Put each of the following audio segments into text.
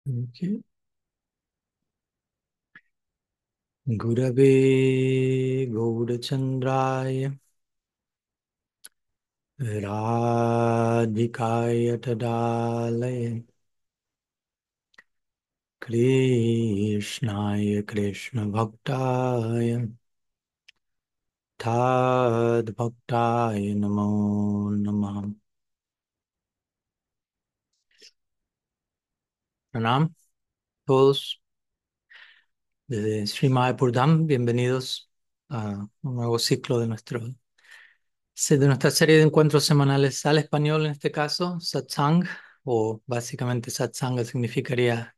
Okay. Gurave Gaurachandraya Radhikaya Tadalaya Krishnaya Krishna Bhaktaya Tad Bhaktaya Namo Namah. Pranam, todos desde Sri Mayapur Dham, bienvenidos a un nuevo ciclo de nuestra serie de encuentros semanales al español, en este caso, Satsang, o básicamente Satsanga significaría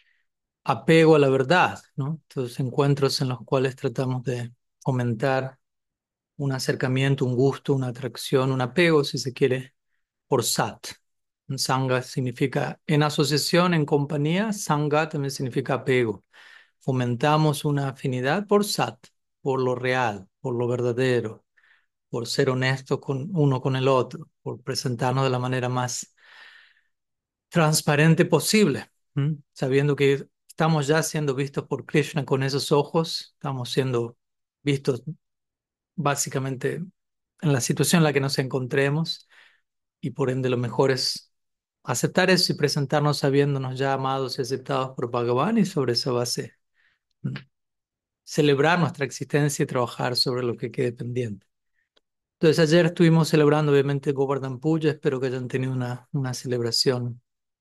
apego a la verdad, ¿no? Entonces, encuentros en los cuales tratamos de fomentar un acercamiento, un gusto, una atracción, un apego, si se quiere, por Sat. Sangha significa en asociación, en compañía. Sangha también significa apego. Fomentamos una afinidad por Sat, por lo real, por lo verdadero, por ser honestos con uno con el otro, por presentarnos de la manera más transparente posible, sabiendo que estamos ya siendo vistos por Krishna con esos ojos, estamos siendo vistos básicamente en la situación en la que nos encontremos, y por ende lo mejor es aceptar eso y presentarnos sabiéndonos ya amados y aceptados por Bhagavan, y sobre esa base ¿m? Celebrar nuestra existencia y trabajar sobre lo que quede pendiente. Entonces ayer estuvimos celebrando obviamente Govardhan Puja, espero que hayan tenido una celebración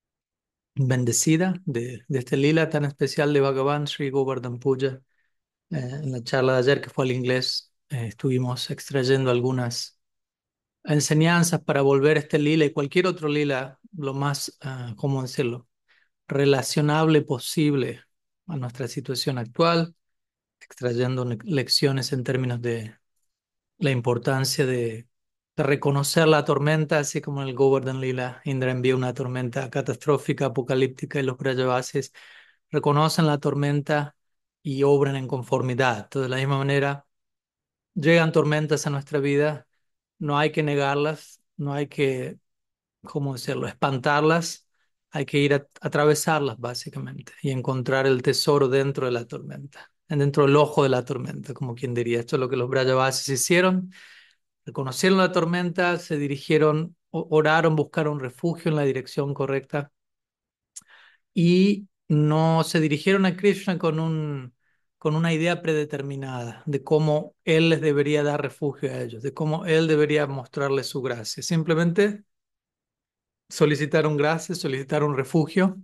bendecida de este lila tan especial de Bhagavan Sri Govardhan Puja. En la charla de ayer, que fue al inglés, estuvimos extrayendo algunas enseñanzas para volver este lila y cualquier otro lila lo más, ¿cómo decirlo?, relacionable posible a nuestra situación actual, extrayendo lecciones en términos de la importancia de reconocer la tormenta, así como en el Govardhan Lila, Indra envía una tormenta catastrófica, apocalíptica, y los Brajavasis reconocen la tormenta y obran en conformidad. Entonces, de la misma manera, llegan tormentas a nuestra vida, no hay que negarlas, no hay que, ¿cómo decirlo?, espantarlas, hay que ir a atravesarlas básicamente y encontrar el tesoro dentro de la tormenta, dentro del ojo de la tormenta, como quien diría. Esto es lo que los Brajavasis hicieron. Reconocieron la tormenta, se dirigieron, oraron, buscaron refugio en la dirección correcta y no se dirigieron a Krishna con una idea predeterminada de cómo él les debería dar refugio a ellos, de cómo él debería mostrarles su gracia. Simplemente solicitaron gracia, solicitaron refugio,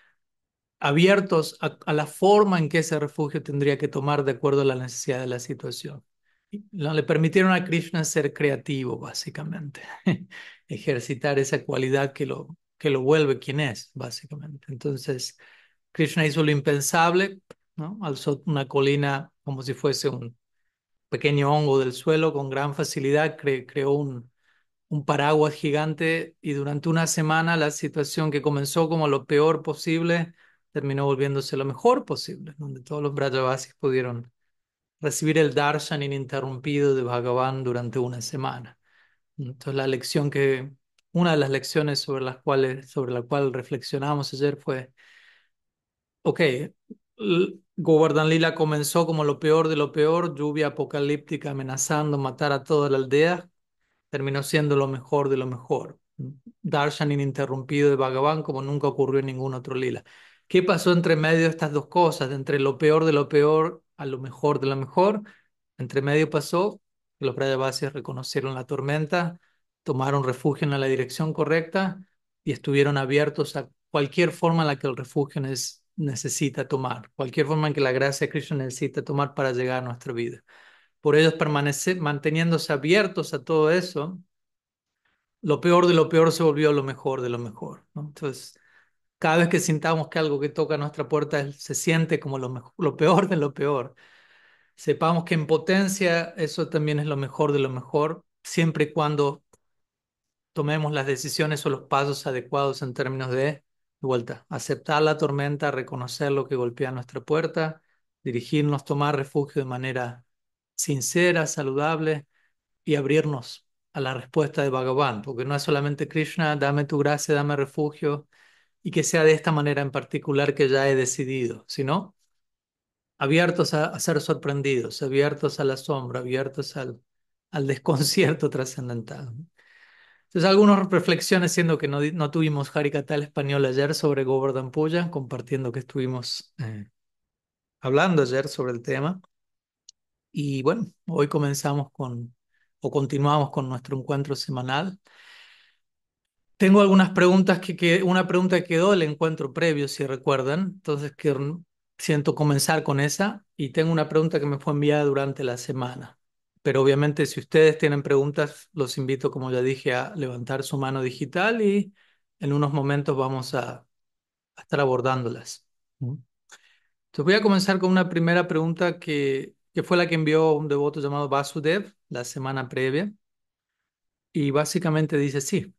abiertos a la forma en que ese refugio tendría que tomar de acuerdo a la necesidad de la situación. No le permitieron a Krishna ser creativo, básicamente, ejercitar esa cualidad que lo vuelve quien es, básicamente. Entonces, Krishna hizo lo impensable, ¿no? Alzó una colina como si fuese un pequeño hongo del suelo con gran facilidad, creó un paraguas gigante, y durante una semana la situación que comenzó como lo peor posible terminó volviéndose lo mejor posible, donde todos los Brajavasis pudieron recibir el darshan ininterrumpido de Bhagavan durante una semana. Entonces una de las lecciones sobre la cual reflexionamos ayer fue, ok, Govardhan Lila comenzó como lo peor de lo peor, lluvia apocalíptica amenazando matar a toda la aldea, terminó siendo lo mejor de lo mejor. Darshan ininterrumpido de Bhagavan como nunca ocurrió en ningún otro lila. ¿Qué pasó entre medio de estas dos cosas? De entre lo peor de lo peor a lo mejor de lo mejor. Entre medio pasó que los Brajavasis reconocieron la tormenta, tomaron refugio en la dirección correcta y estuvieron abiertos a cualquier forma en la que el refugio necesita tomar, cualquier forma en que la gracia de Krishna necesita tomar para llegar a nuestra vida. Por ellos permanecer, manteniéndose abiertos a todo eso, lo peor de lo peor se volvió lo mejor de lo mejor, ¿no? Entonces, cada vez que sintamos que algo que toca nuestra puerta se siente como lo peor de lo peor, sepamos que en potencia eso también es lo mejor de lo mejor, siempre y cuando tomemos las decisiones o los pasos adecuados en términos de vuelta, aceptar la tormenta, reconocer lo que golpea nuestra puerta, dirigirnos, tomar refugio de manera sincera, saludable, y abrirnos a la respuesta de Bhagavan, porque no es solamente Krishna, dame tu gracia, dame refugio, y que sea de esta manera en particular que ya he decidido, sino abiertos a ser sorprendidos, abiertos a la sombra, abiertos al desconcierto trascendental. Entonces, algunas reflexiones, siendo que no tuvimos Harikata español ayer sobre Govardhan Puja, compartiendo que estuvimos hablando ayer sobre el tema. Y bueno, hoy comenzamos o continuamos con nuestro encuentro semanal. Tengo algunas preguntas una pregunta que quedó del encuentro previo, si recuerdan. Entonces, siento comenzar con esa. Y tengo una pregunta que me fue enviada durante la semana. Pero obviamente, si ustedes tienen preguntas, los invito, como ya dije, a levantar su mano digital y en unos momentos vamos a estar abordándolas. ¿Mm? Entonces, voy a comenzar con una primera pregunta que fue la que envió un devoto llamado Vasudev la semana previa. Y básicamente dice sí.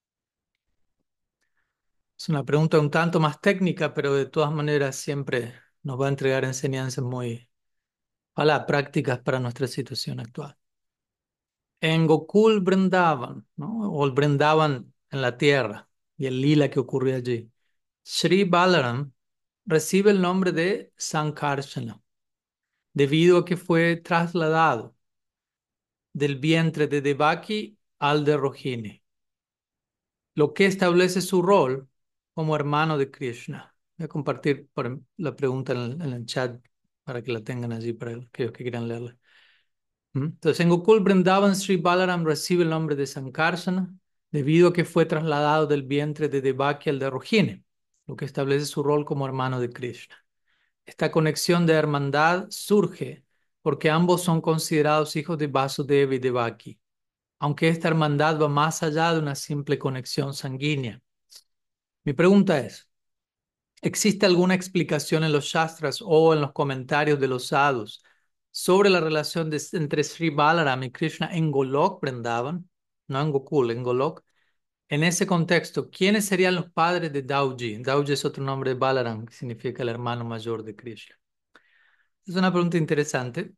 Es una pregunta un tanto más técnica, pero de todas maneras siempre nos va a entregar enseñanzas muy, ojalá, prácticas para nuestra situación actual. En Gokul Vrindavan, ¿no? O el Vrindavan en la tierra y el lila que ocurrió allí, Sri Balaram recibe el nombre de Sankarsana debido a que fue trasladado del vientre de Devaki al de Rohini, lo que establece su rol como hermano de Krishna. Voy a compartir la pregunta en el chat para que la tengan allí para aquellos que quieran leerla. Entonces, en Gokul Vrindavan, Sri Balaram recibe el nombre de Sankarsana debido a que fue trasladado del vientre de Devaki al de Rohini, lo que establece su rol como hermano de Krishna. Esta conexión de hermandad surge porque ambos son considerados hijos de Vasudeva y Devaki, aunque esta hermandad va más allá de una simple conexión sanguínea. Mi pregunta es, ¿existe alguna explicación en los Shastras o en los comentarios de los sadhus sobre la relación entre Sri Balaram y Krishna en Golok, Vrindavan, no en Gokul, en Golok? En ese contexto, ¿quiénes serían los padres de Dauji? Dauji es otro nombre de Balaram, que significa el hermano mayor de Krishna. Es una pregunta interesante.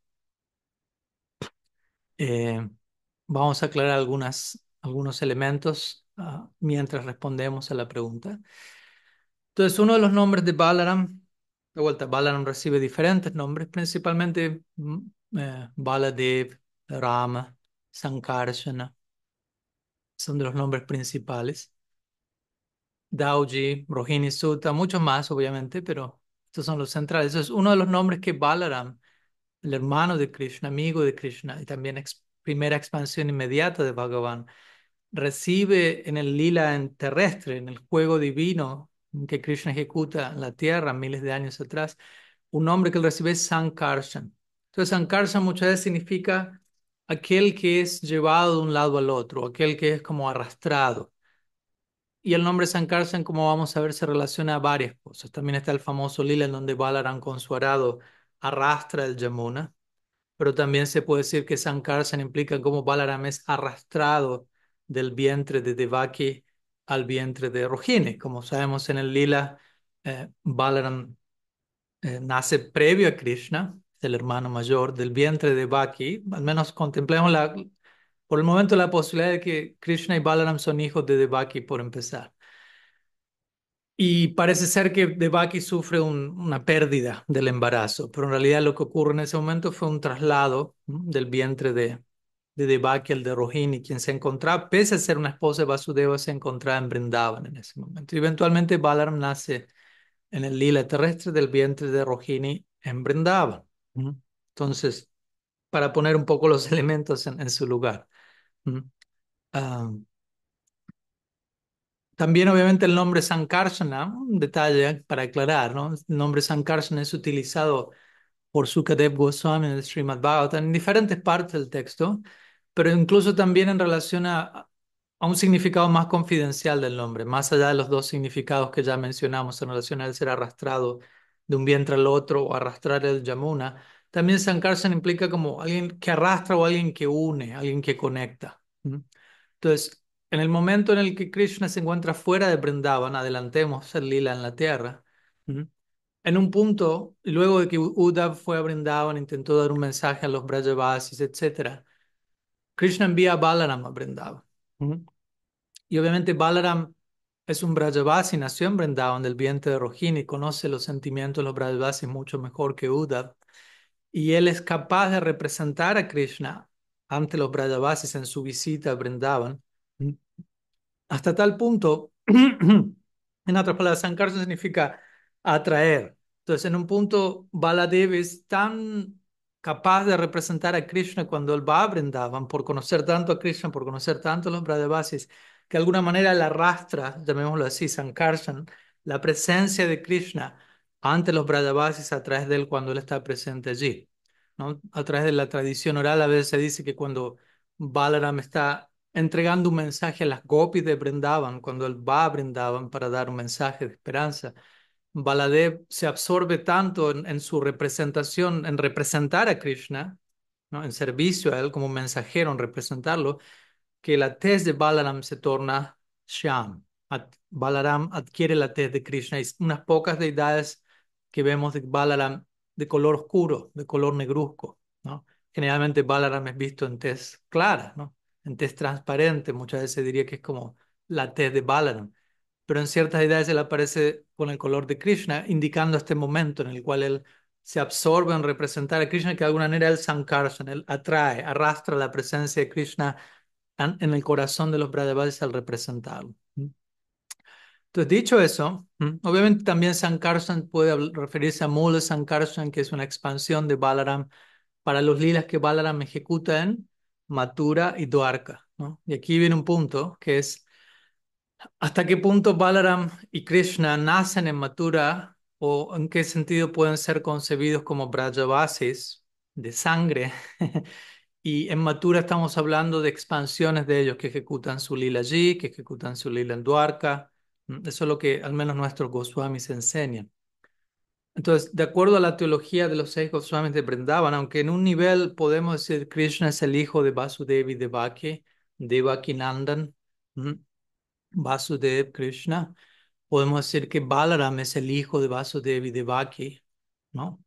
Eh, Vamos a aclarar algunos elementos mientras respondemos a la pregunta. Entonces, uno de los nombres de Balaram, de vuelta, Balaram recibe diferentes nombres, principalmente Baladev, Rama, Sankarsana, son de los nombres principales. Dauji, Rohini Sutta, muchos más, obviamente, pero estos son los centrales. Eso es uno de los nombres que Balaram, el hermano de Krishna, amigo de Krishna, y también primera expansión inmediata de Bhagavan, recibe en el lila terrestre, en el juego divino que Krishna ejecuta en la tierra miles de años atrás, un nombre que él recibe es Sankarshan. Entonces, Sankarshan muchas veces significa aquel que es llevado de un lado al otro, aquel que es como arrastrado. Y el nombre Sankarshan, como vamos a ver, se relaciona a varias cosas. También está el famoso lila en donde Balaram con su arado arrastra el Yamuna, pero también se puede decir que Sankarshan implica cómo Balaram es arrastrado del vientre de Devaki al vientre de Rohini. Como sabemos en el lila, Balaram nace previo a Krishna, es el hermano mayor del vientre de Devaki. Al menos contemplemos por el momento la posibilidad de que Krishna y Balaram son hijos de Devaki por empezar. Y parece ser que Devaki sufre una pérdida del embarazo, pero en realidad lo que ocurre en ese momento fue un traslado, ¿no?, del vientre de Devaki al de Rohini, quien se encontraba, pese a ser una esposa de Vasudeva, se encontraba en Brindavan en ese momento. Y eventualmente Balaram nace en el lila terrestre del vientre de Rohini en Brindavan. ¿No? Entonces, para poner un poco los elementos en su lugar. ¿No? Ah, También, obviamente, el nombre Sankarsana, un detalle para aclarar, ¿no? El nombre Sankarsana es utilizado por Sukadev Goswami en el Srimad Bhagavatam en diferentes partes del texto, pero incluso también en relación a un significado más confidencial del nombre, más allá de los dos significados que ya mencionamos en relación al ser arrastrado de un vientre al otro o arrastrar el Yamuna. También Sankarsana implica como alguien que arrastra o alguien que une, alguien que conecta. ¿Mm? Entonces, en el momento en el que Krishna se encuentra fuera de Vrindavan, adelantemos el lila en la tierra, ¿mm?, en un punto, luego de que Uddhav fue a Vrindavan, intentó dar un mensaje a los Brajavasis, etcétera, Krishna envía a Balaram a Vrindavan. ¿Mm? Y obviamente Balaram es un Brajavasi, nació en Vrindavan del vientre de Rohini, conoce los sentimientos de los Brajavasis mucho mejor que Uddhav, y él es capaz de representar a Krishna ante los Brajavasis en su visita a Vrindavan. Hasta tal punto, en otras palabras, Sankarsana significa atraer. Entonces, en un punto, Baladev es tan capaz de representar a Krishna cuando él va a Vrindavan, por conocer tanto a Krishna, por conocer tanto a los Brajavasis, que de alguna manera le arrastra, llamémoslo así, Sankarsana, la presencia de Krishna ante los Brajavasis a través de él cuando él está presente allí, ¿no? A través de la tradición oral, a veces se dice que cuando Balaram está entregando un mensaje a las gopis de Brindavan, cuando él va a Brindavan para dar un mensaje de esperanza, Baladev se absorbe tanto en su representación, en representar a Krishna, ¿no? En servicio a él como mensajero, en representarlo, que la tez de Balaram se torna Shyam. Balaram adquiere la tez de Krishna y unas pocas deidades que vemos de Balaram de color oscuro, de color negruzco, ¿no? Generalmente Balaram es visto en tez clara, ¿no? En tez transparente, muchas veces se diría que es como la tez de Balaram, pero en ciertas deidades él aparece con el color de Krishna, indicando este momento en el cual él se absorbe en representar a Krishna, que de alguna manera él sankarsana, él atrae, arrastra la presencia de Krishna en el corazón de los Brajavasis al representarlo. Entonces, dicho eso, obviamente también Sankarshan puede referirse a Mula Sankarshan, que es una expansión de Balaram para los lilas que Balaram ejecuta en Mathura y Dwarka, ¿no? Y aquí viene un punto que es hasta qué punto Balaram y Krishna nacen en Mathura o en qué sentido pueden ser concebidos como Brajavasis de sangre. Y en Mathura estamos hablando de expansiones de ellos que ejecutan su lila allí, que ejecutan su lila en Dwarka. Eso es lo que al menos nuestros Goswamis enseñan. Entonces, de acuerdo a la teología de los 6 Goswamis de Vrindavan, aunque en un nivel podemos decir Krishna es el hijo de Vasudevi Devaki, Devaki Nandan, ¿m? Vasudev Krishna, podemos decir que Balaram es el hijo de Vasudevi Devaki, ¿no?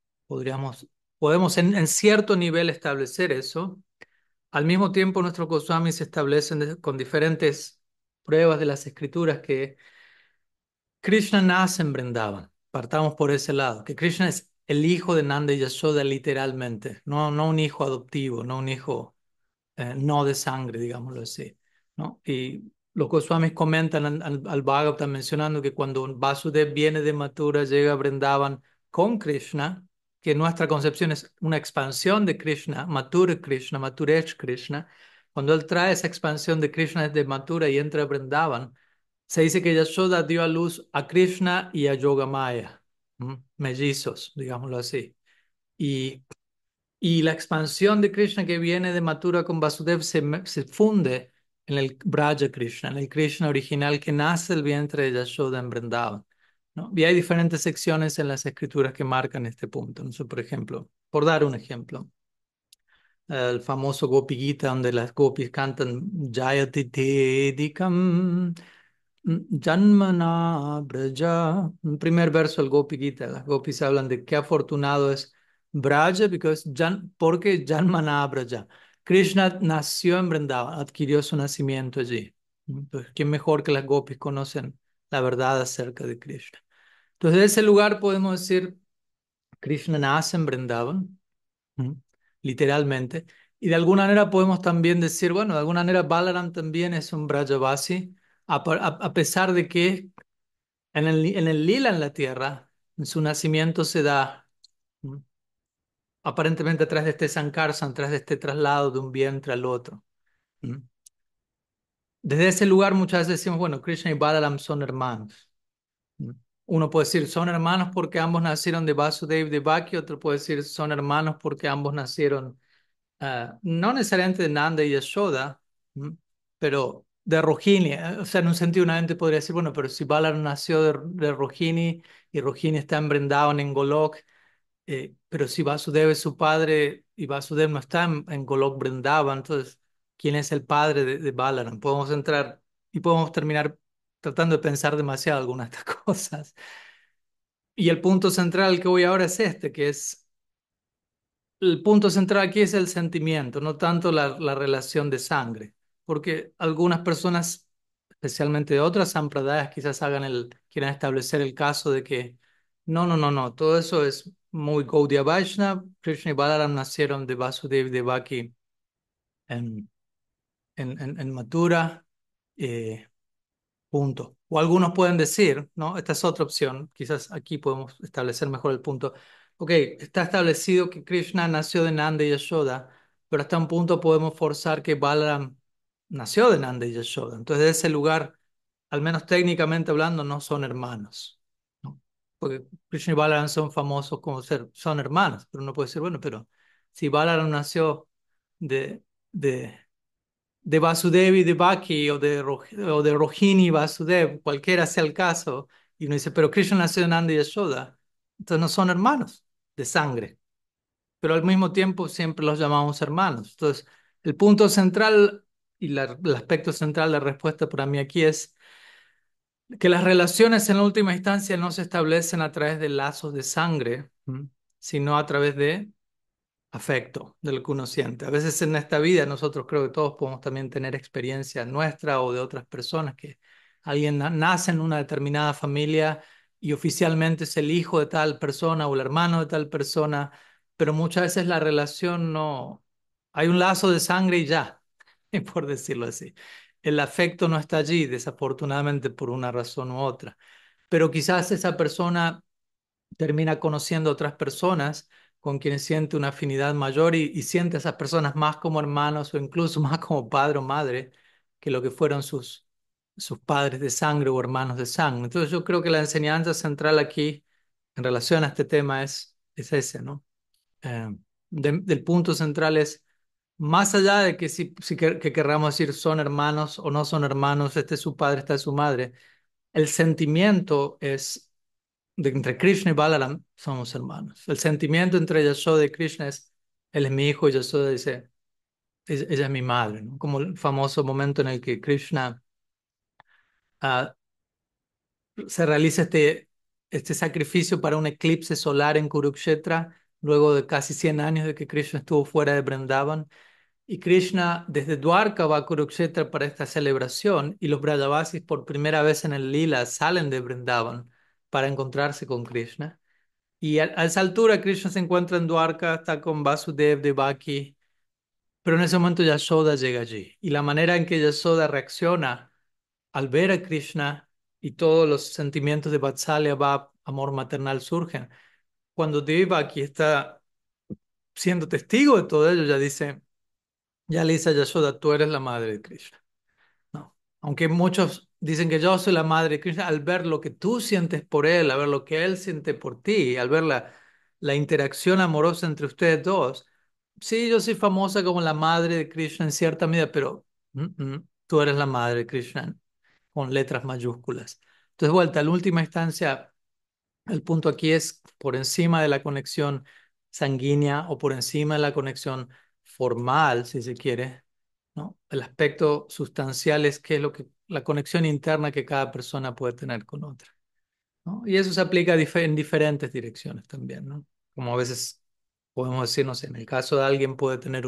Podemos en cierto nivel establecer eso. Al mismo tiempo, nuestros Goswamis establecen con diferentes pruebas de las escrituras que Krishna nace en Vrindavan. Partamos por ese lado, que Krishna es el hijo de Nanda y Yashoda literalmente, no un hijo adoptivo, no un hijo no de sangre, digámoslo así, ¿no? Y los Goswamis comentan al Bhagavatam mencionando que cuando Vasudev viene de Mathura, llega a Vrindavan con Krishna, que nuestra concepción es una expansión de Krishna, Mathura Krishna, Mathuresh Krishna. Cuando él trae esa expansión de Krishna desde Mathura y entra a Vrindavan, se dice que Yashoda dio a luz a Krishna y a Yogamaya, mellizos, digámoslo así. Y y la expansión de Krishna que viene de Mathura con Vasudev se funde en el Braja Krishna, en el Krishna original que nace del vientre de Yashoda en Vrindavan, ¿no? Y hay diferentes secciones en las escrituras que marcan este punto, ¿no? Por ejemplo, por dar un ejemplo, el famoso Gopi Gita, donde las gopis cantan Jayati Tedikam Janmana Braja. El primer verso del Gopi Gita, las gopis hablan de qué afortunado es Braja, porque Janmana Braja. Krishna nació en Vrindavan, adquirió su nacimiento allí. Entonces, ¿quién mejor que las gopis conocen la verdad acerca de Krishna? Entonces, de ese lugar podemos decir, Krishna nace en Vrindavan, ¿m? Literalmente. Y de alguna manera podemos también decir, bueno, de alguna manera Balaram también es un Brajavasi, a pesar de que en el lila en la tierra, en su nacimiento se da, ¿m? Aparentemente a través de este Sankarsana, a través de este traslado de un vientre al otro. ¿M? Desde ese lugar muchas veces decimos, bueno, Krishna y Balaram son hermanos. ¿M? Uno puede decir, son hermanos porque ambos nacieron de Vasudeva y de Devaki, otro puede decir, son hermanos porque ambos nacieron no necesariamente de Nanda y Yashoda, pero de Rohini. O sea, en un sentido, una gente podría decir, bueno, pero si Balaram nació de Rohini y Rohini está en Vrindavan, en Golok, pero si Vasudeva es su padre y Vasudeva no está en Golok Vrindavan, entonces, ¿quién es el padre de Balaram? Podemos entrar y podemos terminar tratando de pensar demasiado algunas de estas cosas. Y el punto central que voy ahora es este, que es el punto central aquí es el sentimiento, no tanto la relación de sangre, porque algunas personas, especialmente de otras sampradayas, quizás quieran establecer el caso de que no, no, no, no, todo eso es muy Gaudiya Vaishnava. Krishna y Balaram nacieron de Vasudeva y Devaki en, en Mathura. eh, Punto. O algunos pueden decir, ¿no? Esta es otra opción. Quizás aquí podemos establecer mejor el punto. Ok, está establecido que Krishna nació de Nanda y Yashoda, pero hasta un punto podemos forzar que Balaram nació de Nanda y Yashoda. Entonces, de ese lugar, al menos técnicamente hablando, no son hermanos, ¿no? Porque Krishna y Balaram son famosos como son hermanos, pero uno puede decir, bueno, pero si Balaram nació de, de de Vasudev y de Baki o de Rohini y Vasudev, cualquiera sea el caso, y uno dice, pero Krishna nació de Nanda y Yashoda, entonces no son hermanos de sangre, pero al mismo tiempo siempre los llamamos hermanos. Entonces, el punto central y el aspecto central de la respuesta para mí aquí es que las relaciones en la última instancia no se establecen a través de lazos de sangre, sino a través de afecto de lo que uno siente. A veces en esta vida nosotros creo que todos podemos también tener experiencia nuestra o de otras personas que alguien nace en una determinada familia y oficialmente es el hijo de tal persona o el hermano de tal persona, pero muchas veces la relación no, hay un lazo de sangre y ya, por decirlo así. El afecto no está allí, desafortunadamente por una razón u otra. Pero quizás esa persona termina conociendo otras personas con quienes siente una afinidad mayor y siente a esas personas más como hermanos o incluso más como padre o madre que lo que fueron sus padres de sangre o hermanos de sangre. Entonces yo creo que la enseñanza central aquí en relación a este tema es ese, ¿no? Eh, del punto central es, más allá de que que querramos decir son hermanos o no son hermanos, este es su padre, esta es su madre, el sentimiento es de entre Krishna y Balaram somos hermanos. El sentimiento entre Yashoda y Krishna es, él es mi hijo y Yashoda dice, ella es mi madre, ¿no? Como el famoso momento en el que Krishna ah, se realiza este sacrificio para un eclipse solar en Kurukshetra, luego de casi 100 años de que Krishna estuvo fuera de Vrindavan. Y Krishna desde Dwarka va a Kurukshetra para esta celebración y los Brajavasis por primera vez en el Lila salen de Vrindavan para encontrarse con Krishna. Y a esa altura Krishna se encuentra en Dwarka, está con Vasudev, Devaki, pero en ese momento Yashoda llega allí. Y la manera en que Yashoda reacciona al ver a Krishna y todos los sentimientos de Vatsalya, Bhav, amor maternal surgen. Cuando Devaki está siendo testigo de todo ello, ya dice, ya le dice a Yashoda, tú eres la madre de Krishna. No. Aunque muchos dicen que yo soy la madre de Krishna, al ver lo que tú sientes por él, al ver lo que él siente por ti, al ver la interacción amorosa entre ustedes dos, sí, yo soy famosa como la madre de Krishna en cierta medida, pero tú eres la madre de Krishna con letras mayúsculas. Entonces, vuelta, en última instancia, el punto aquí es por encima de la conexión sanguínea o por encima de la conexión formal, si se quiere, ¿no? El aspecto sustancial es qué es lo que la conexión interna que cada persona puede tener con otra, ¿no? Y eso se aplica en diferentes direcciones también, ¿no? Como a veces podemos decir, no sé, en el caso de alguien puede tener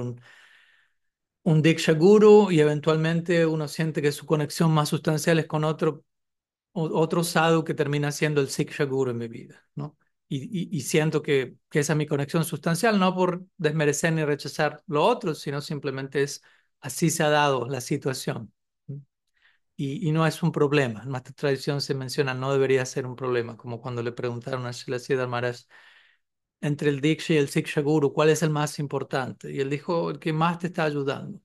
un Diksha Guru y eventualmente uno siente que su conexión más sustancial es con otro sadhu que termina siendo el Siksha Guru en mi vida, ¿no? Y siento que esa es mi conexión sustancial, no por desmerecer ni rechazar lo otro, sino simplemente es así se ha dado la situación. ¿No? Y no es un problema. En nuestra tradición se menciona, no debería ser un problema, como cuando le preguntaron a Srila Siddhar Maharaj, entre el Diksha y el Siksha Guru, ¿cuál es el más importante? Y él dijo, el que más te está ayudando.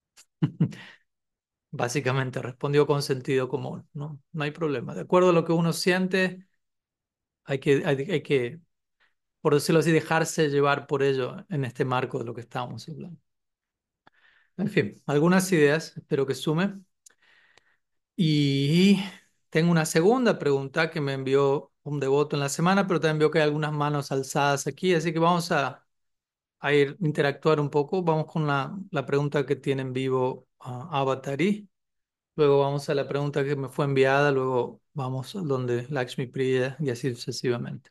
Básicamente respondió con sentido común, ¿no? No hay problema. De acuerdo a lo que uno siente, hay que, por decirlo así, dejarse llevar por ello en este marco de lo que estábamos hablando. En fin, algunas ideas, espero que sume. Y tengo una segunda pregunta que me envió un devoto en la semana, pero también veo que hay algunas manos alzadas aquí, así que vamos a ir interactuar un poco. Vamos con la pregunta que tiene en vivo Avatari. Luego vamos a la pregunta que me fue enviada, luego vamos a donde Lakshmi Priya y así sucesivamente.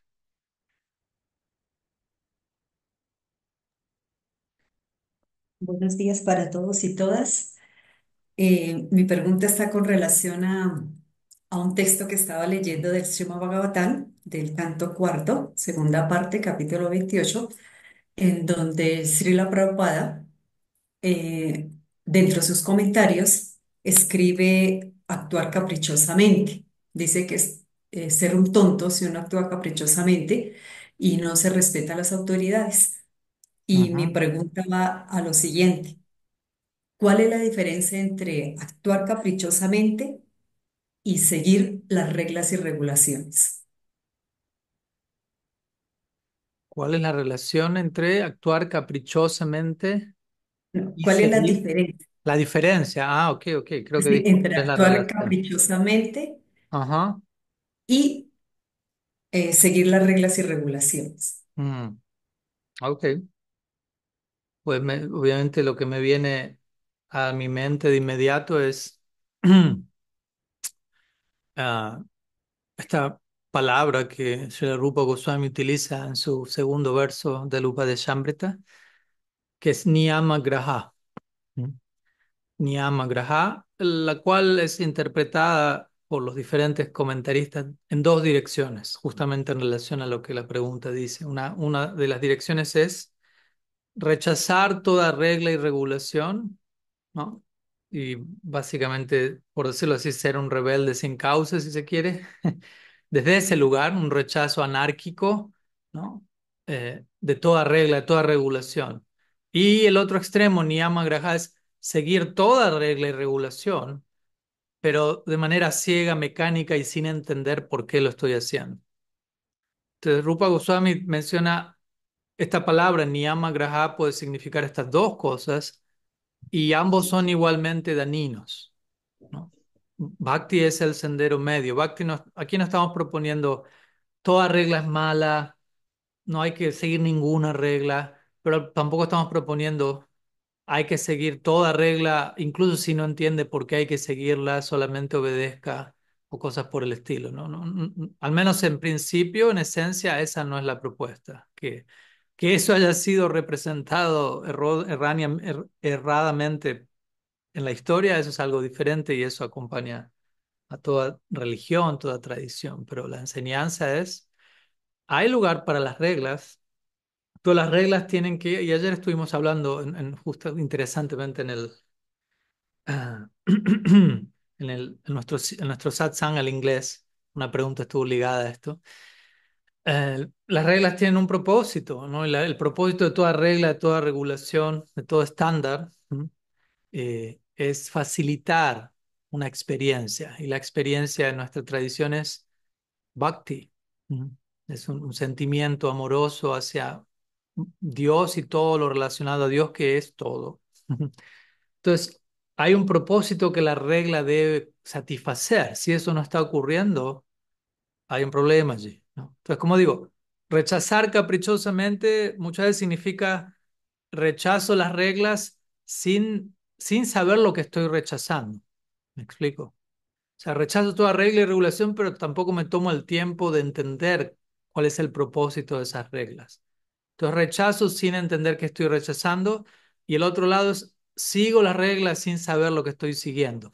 Buenos días para todos y todas. Mi pregunta está con relación a un texto que estaba leyendo del Srimad Bhagavatam, del canto cuarto, segunda parte, capítulo 28, en donde Srila Prabhupada, eh, dentro de sus comentarios, escribe actuar caprichosamente. Dice que es ser un tonto si uno actúa caprichosamente y no se respeta a las autoridades. Y mi Ujú. pregunta va a lo siguiente. ¿Cuál es la diferencia entre actuar caprichosamente y seguir las reglas y regulaciones? ¿Cuál es la relación entre actuar caprichosamente No, y ¿cuál es la seguir? diferencia? La diferencia. Ah, ok, ok. Creo Es que decir, dijo entre cuál es la actuar relación. caprichosamente Ajá. y seguir las reglas y regulaciones. Mm, ok. Pues obviamente lo que me viene a mi mente de inmediato es ah, esta palabra que Srila Rupa Goswami utiliza en su segundo verso de Upadeshamrita, que es niyama graha. ¿Mm? Niyama graha, la cual es interpretada por los diferentes comentaristas en dos direcciones, justamente en relación a lo que la pregunta dice. Una de las direcciones es rechazar toda regla y regulación, ¿no? Y básicamente, por decirlo así, ser un rebelde sin causa, si se quiere. Desde ese lugar, un rechazo anárquico, ¿no? De toda regla, de toda regulación. Y el otro extremo, Niyama Graha, es seguir toda regla y regulación, pero de manera ciega, mecánica y sin entender por qué lo estoy haciendo. Entonces, Rupa Goswami menciona esta palabra, Niyama Graha, puede significar estas dos cosas y ambos son igualmente dañinos, ¿no? Bhakti es el sendero medio. Aquí no estamos proponiendo toda regla es mala, no hay que seguir ninguna regla, pero tampoco estamos proponiendo hay que seguir toda regla, incluso si no entiende por qué hay que seguirla, solamente obedezca o cosas por el estilo, ¿no? Al menos en principio, en esencia, esa no es la propuesta. Que eso haya sido representado erradamente en la historia, eso es algo diferente y eso acompaña a toda religión, toda tradición, pero la enseñanza es, hay lugar para las reglas, pero las reglas tienen que, y ayer estuvimos hablando justo interesantemente en nuestro satsang al inglés, una pregunta estuvo ligada a esto. Las reglas tienen un propósito, ¿no? Y el propósito de toda regla, de toda regulación, de todo estándar, ¿m? Es facilitar una experiencia. Y la experiencia en nuestra tradición es bhakti. ¿M? Es un sentimiento amoroso hacia Dios y todo lo relacionado a Dios, que es todo. Entonces, hay un propósito que la regla debe satisfacer. Si eso no está ocurriendo, hay un problema allí, ¿no? Entonces, como digo, rechazar caprichosamente muchas veces significa rechazo las reglas sin saber lo que estoy rechazando. ¿Me explico? O sea, rechazo toda regla y regulación, pero tampoco me tomo el tiempo de entender cuál es el propósito de esas reglas. Entonces, rechazo sin entender que estoy rechazando. Y el otro lado es, sigo las reglas sin saber lo que estoy siguiendo.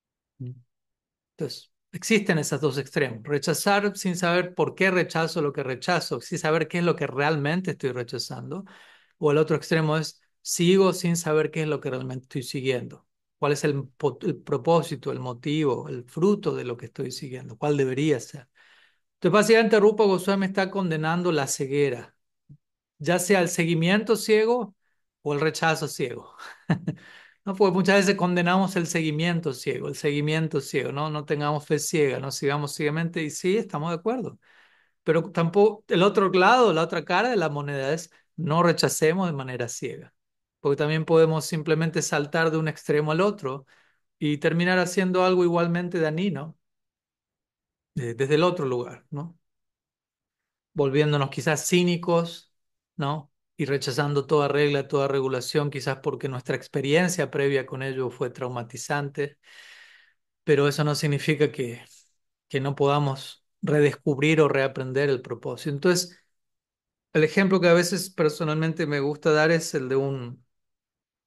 Entonces, existen esos dos extremos. Rechazar sin saber por qué rechazo lo que rechazo, sin saber qué es lo que realmente estoy rechazando. O el otro extremo es sigo sin saber qué es lo que realmente estoy siguiendo. ¿Cuál es el propósito, el motivo, el fruto de lo que estoy siguiendo? ¿Cuál debería ser? Entonces, básicamente, Rupa Goswami está condenando la ceguera, ya sea el seguimiento ciego o el rechazo ciego. No, porque muchas veces condenamos el seguimiento ciego, ¿no? No tengamos fe ciega, no sigamos ciegamente, y sí, estamos de acuerdo. Pero tampoco, el otro lado, la otra cara de la moneda es no rechacemos de manera ciega, porque también podemos simplemente saltar de un extremo al otro y terminar haciendo algo igualmente dañino desde el otro lugar, ¿no? Volviéndonos quizás cínicos, ¿no? Y rechazando toda regla, toda regulación, quizás porque nuestra experiencia previa con ello fue traumatizante, pero eso no significa que no podamos redescubrir o reaprender el propósito. Entonces, el ejemplo que a veces personalmente me gusta dar es el de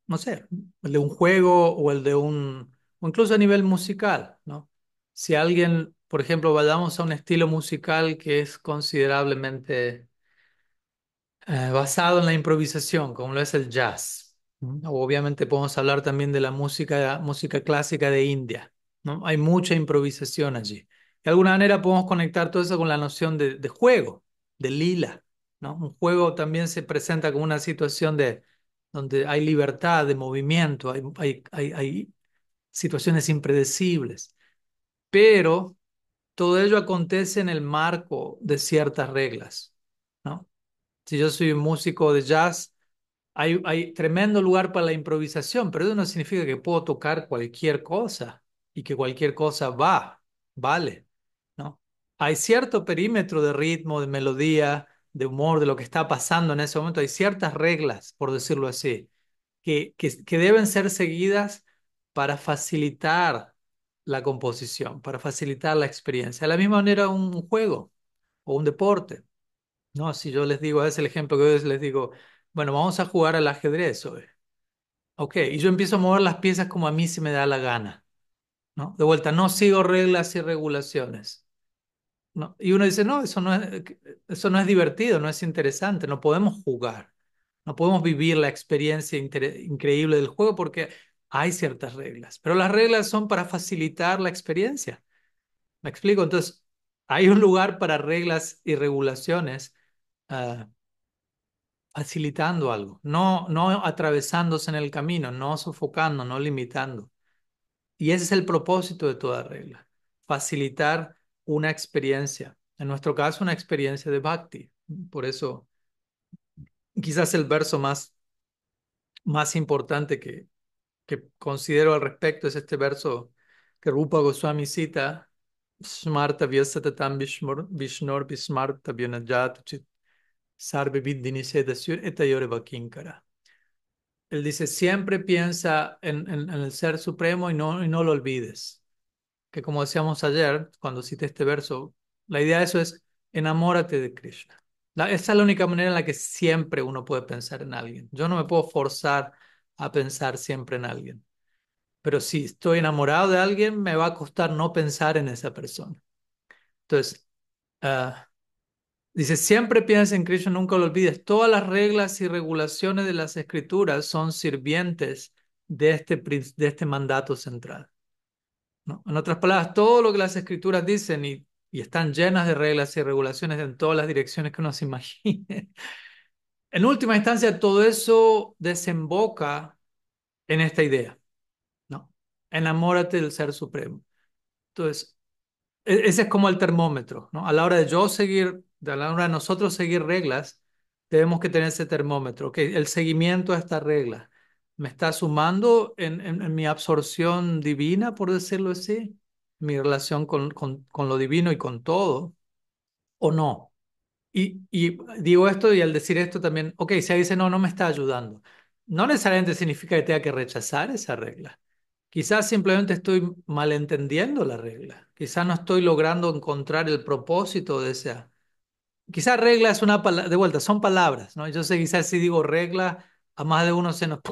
no sé, el de un juego o el de o incluso a nivel musical, ¿no? Si alguien, por ejemplo, vayamos a un estilo musical que es considerablemente basado en la improvisación, como lo es el jazz. ¿No? Obviamente podemos hablar también de la música clásica de India, ¿no? Hay mucha improvisación allí. De alguna manera podemos conectar todo eso con la noción de juego, de lila, ¿no? Un juego también se presenta como una situación donde hay libertad de movimiento, hay situaciones impredecibles, pero todo ello acontece en el marco de ciertas reglas, ¿no? Si yo soy un músico de jazz, hay tremendo lugar para la improvisación, pero eso no significa que puedo tocar cualquier cosa y que cualquier cosa vale, ¿no? Hay cierto perímetro de ritmo, de melodía, de humor, de lo que está pasando en ese momento. Hay ciertas reglas, por decirlo así, que deben ser seguidas para facilitar la composición, para facilitar la experiencia. De la misma manera, un juego o un deporte. No, si yo les digo, es el ejemplo que yo les digo, bueno, vamos a jugar al ajedrez hoy. Ok, y yo empiezo a mover las piezas como a mí se me da la gana, ¿no? De vuelta, no sigo reglas y regulaciones, ¿no? Y uno dice, no, eso no es divertido, no es interesante, no podemos jugar, no podemos vivir la experiencia increíble del juego porque hay ciertas reglas, pero las reglas son para facilitar la experiencia. ¿Me explico? Entonces, hay un lugar para reglas y regulaciones. ah, Facilitando algo, no atravesándose en el camino, no sofocando, no limitando. Y ese es el propósito de toda regla, facilitar una experiencia, en nuestro caso una experiencia de bhakti. Por eso, quizás el verso más importante que considero al respecto es este verso que Rupa Goswami cita, Smarta vyasatatam Vishnor Vismarta Vyanajat Chit Sarve Viddhini Sedasyur Etayore Kinkara. Él dice, siempre piensa en el Ser Supremo y no lo olvides. Que como decíamos ayer, cuando cité este verso, la idea de eso es, enamórate de Krishna. Esa es la única manera en la que siempre uno puede pensar en alguien. Yo no me puedo forzar a pensar siempre en alguien. Pero si estoy enamorado de alguien, me va a costar no pensar en esa persona. Entonces, ah, dice, siempre piensa en Krishna, nunca lo olvides. Todas las reglas y regulaciones de las escrituras son sirvientes de este mandato central, ¿no? En otras palabras, todo lo que las escrituras dicen y están llenas de reglas y regulaciones en todas las direcciones que uno se imagine. En última instancia, todo eso desemboca en esta idea, ¿no? Enamórate del Ser Supremo. Entonces, ese es como el termómetro, ¿no? A la hora de yo seguir, a la hora de nosotros seguir reglas, tenemos que tener ese termómetro, que el seguimiento a esta regla me está sumando en mi absorción divina, por decirlo así, mi relación con lo divino y con todo, o no. Y digo esto y al decir esto también, ok, si alguien dice no, no me está ayudando, no necesariamente significa que tenga que rechazar esa regla. Quizás simplemente estoy malentendiendo la regla. Quizás no estoy logrando encontrar el propósito de esa. Quizás regla es una palabra, de vuelta, son palabras, ¿no? Yo sé, quizás si digo regla, a más de uno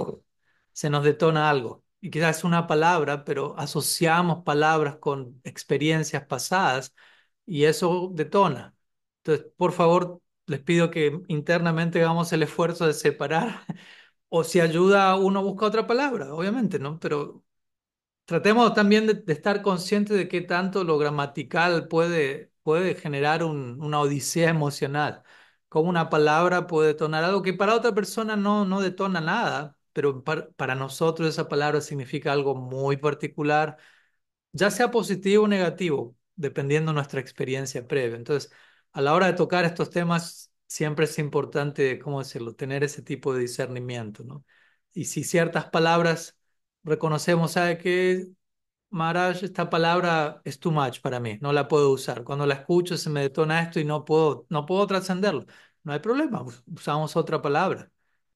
se nos detona algo. Y quizás es una palabra, pero asociamos palabras con experiencias pasadas y eso detona. Entonces, por favor, les pido que internamente hagamos el esfuerzo de separar, o si ayuda, uno busca otra palabra, obviamente, ¿no? Pero tratemos también de estar conscientes de qué tanto lo gramatical puede generar una odisea emocional. Como una palabra puede detonar algo que para otra persona no detona nada, pero para nosotros esa palabra significa algo muy particular, ya sea positivo o negativo, dependiendo de nuestra experiencia previa. Entonces, a la hora de tocar estos temas, siempre es importante, ¿cómo decirlo?, tener ese tipo de discernimiento, ¿no? Y si ciertas palabras reconocemos, ¿sabe qué? Maharaj, esta palabra es too much para mí, no la puedo usar. Cuando la escucho se me detona esto y no puedo trascenderlo. No hay problema, usamos otra palabra.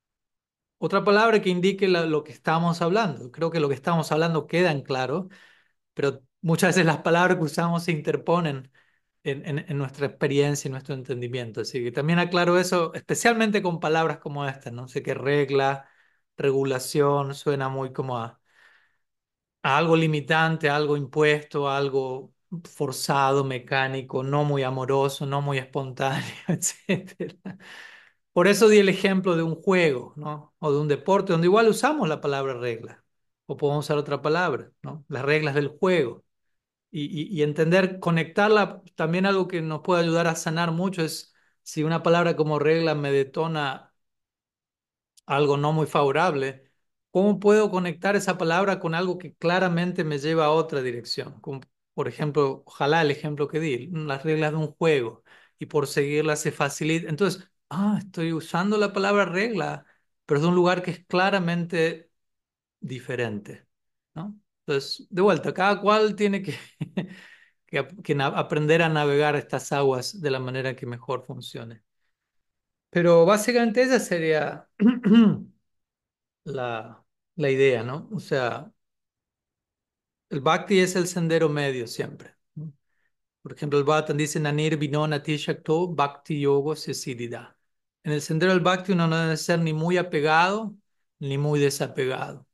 Otra palabra que indique lo que estamos hablando. Creo que lo que estamos hablando queda en claro, pero muchas veces las palabras que usamos se interponen en nuestra experiencia y nuestro entendimiento. Así que también aclaro eso, especialmente con palabras como esta, no sé qué regla. regulación, suena muy como a algo limitante, a algo impuesto, a algo forzado, mecánico, no muy amoroso, no muy espontáneo, etcétera. Por eso di el ejemplo de un juego, ¿no? O de un deporte, donde igual usamos la palabra regla, o podemos usar otra palabra, ¿no? Las reglas del juego. Y entender, conectarla, también algo que nos puede ayudar a sanar mucho es si una palabra como regla me detona algo no muy favorable, ¿cómo puedo conectar esa palabra con algo que claramente me lleva a otra dirección? Como, por ejemplo, ojalá el ejemplo que di, las reglas de un juego, y por seguirlas se facilita. Entonces, estoy usando la palabra regla, pero es de un lugar que es claramente diferente, ¿no? Entonces, de vuelta, cada cual tiene que, aprender a navegar estas aguas de la manera que mejor funcione. Pero básicamente esa sería la, la idea, ¿no? O sea, el bhakti es el sendero medio siempre, ¿no? Por ejemplo, el Bhattan dice, Nanir Vinona Tishakto Bhakti Yogo Siddhida. En el sendero del bhakti uno no debe ser ni muy apegado ni muy desapegado.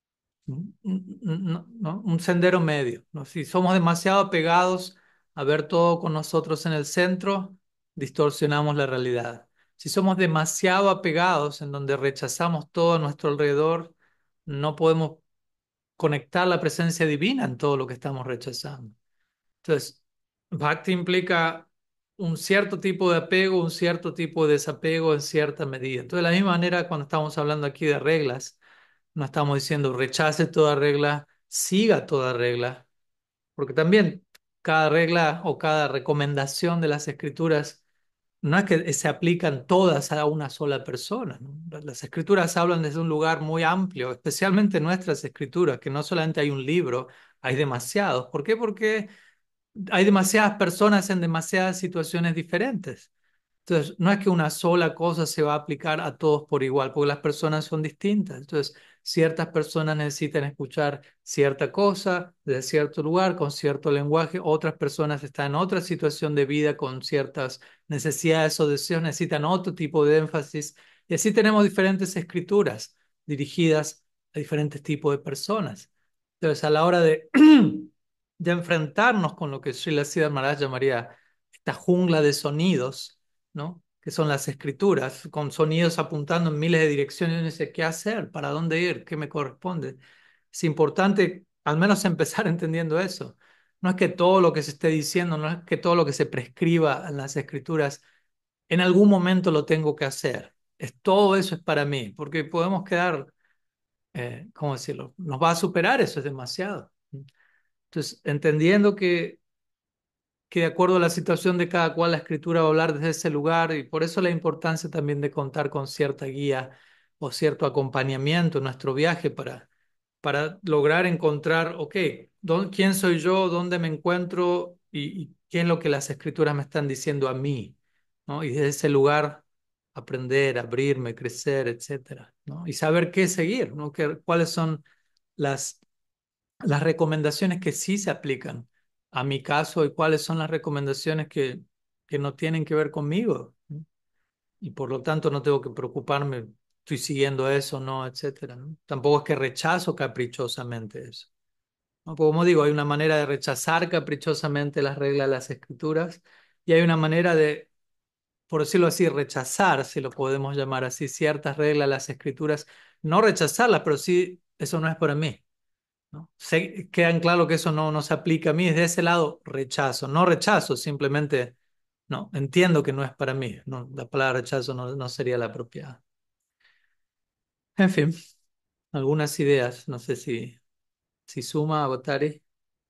¿No? Un sendero medio, ¿no? Si somos demasiado apegados a ver todo con nosotros en el centro, distorsionamos la realidad. Si somos demasiado apegados en donde rechazamos todo a nuestro alrededor, no podemos conectar la presencia divina en todo lo que estamos rechazando. Entonces, Bhakti implica un cierto tipo de apego, un cierto tipo de desapego en cierta medida. Entonces, de la misma manera, cuando estamos hablando aquí de reglas, no estamos diciendo rechace toda regla, siga toda regla, porque también cada regla o cada recomendación de las escrituras no es que se aplican todas a una sola persona, ¿no? Las escrituras hablan desde un lugar muy amplio, especialmente nuestras escrituras, que no solamente hay un libro, hay demasiados. ¿Por qué? Porque hay demasiadas personas en demasiadas situaciones diferentes. Entonces, no es que una sola cosa se va a aplicar a todos por igual, porque las personas son distintas. Entonces, ciertas personas necesitan escuchar cierta cosa de cierto lugar, con cierto lenguaje. Otras personas están en otra situación de vida con ciertas necesidades o deseos, necesitan otro tipo de énfasis. Y así tenemos diferentes escrituras dirigidas a diferentes tipos de personas. Entonces, a la hora de, de enfrentarnos con lo que Srila Siddhar Maharaj llamaría esta jungla de sonidos, ¿no? Que son las escrituras, con sonidos apuntando en miles de direcciones. Y uno dice, ¿qué hacer? ¿Para dónde ir? ¿Qué me corresponde? Es importante al menos empezar entendiendo eso. No es que todo lo que se esté diciendo, no es que todo lo que se prescriba en las escrituras, en algún momento lo tengo que hacer. Todo eso es para mí, porque podemos quedar, ¿cómo decirlo? Nos va a superar, eso es demasiado. Entonces, entendiendo que de acuerdo a la situación de cada cual, la escritura va a hablar desde ese lugar, y por eso la importancia también de contar con cierta guía o cierto acompañamiento en nuestro viaje para lograr encontrar, ok, ¿quién soy yo? ¿Dónde me encuentro? Y qué es lo que las escrituras me están diciendo a mí, ¿no? Y desde ese lugar aprender, abrirme, crecer, etcétera, ¿no? Y saber qué seguir, ¿no? Cuáles son las recomendaciones que sí se aplican a mi caso y cuáles son las recomendaciones que no tienen que ver conmigo, ¿no? Y por lo tanto no tengo que preocuparme, estoy siguiendo eso, no, etcétera, ¿no? Tampoco es que rechazo caprichosamente eso, ¿no? Porque como digo, hay una manera de rechazar caprichosamente las reglas de las escrituras, y hay una manera de, por decirlo así, rechazar, si lo podemos llamar así, ciertas reglas de las escrituras, no rechazarlas, pero sí, eso no es para mí, ¿no? Quedan claro que eso no se aplica a mí. Desde ese lado rechazo, no rechazo, simplemente no, entiendo que no es para mí. No, la palabra rechazo no sería la apropiada. En fin, algunas ideas, no sé si suma, Botari.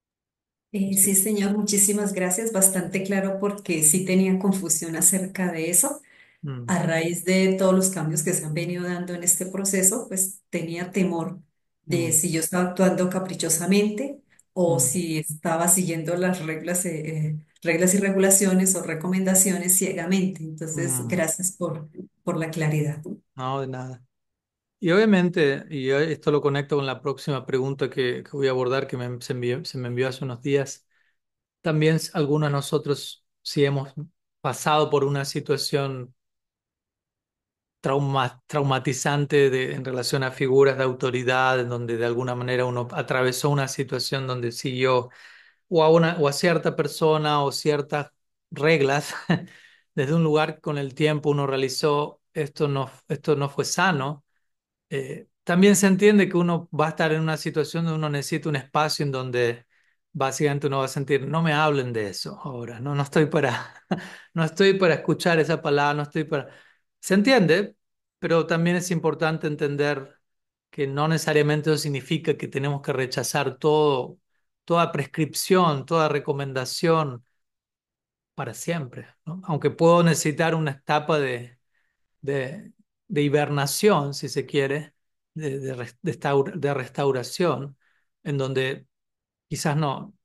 Sí, señor, muchísimas gracias. Bastante claro porque sí tenía confusión acerca de eso. Mm, A raíz de todos los cambios que se han venido dando en este proceso, pues tenía temor de mm, si yo estaba actuando caprichosamente o mm, si estaba siguiendo las reglas, reglas y regulaciones o recomendaciones ciegamente. Entonces, mm. gracias por la claridad. No, de nada. Y obviamente, esto lo conecto con la próxima pregunta que voy a abordar, que se me envió hace unos días. También algunos de nosotros, si hemos pasado por una situación traumatizante en relación a figuras de autoridad, en donde de alguna manera uno atravesó una situación donde siguió o a cierta persona o ciertas reglas desde un lugar que con el tiempo uno realizó esto no fue sano. También se entiende que uno va a estar en una situación donde uno necesita un espacio en donde básicamente uno va a sentir, no me hablen de eso ahora, no, no estoy para, no estoy para escuchar esa palabra, no estoy para... Se entiende, pero también es importante entender que no necesariamente eso significa que tenemos que rechazar todo, toda prescripción, toda recomendación para siempre, ¿no? Aunque puedo necesitar una etapa de, de hibernación, si se quiere, de restauración, en donde quizás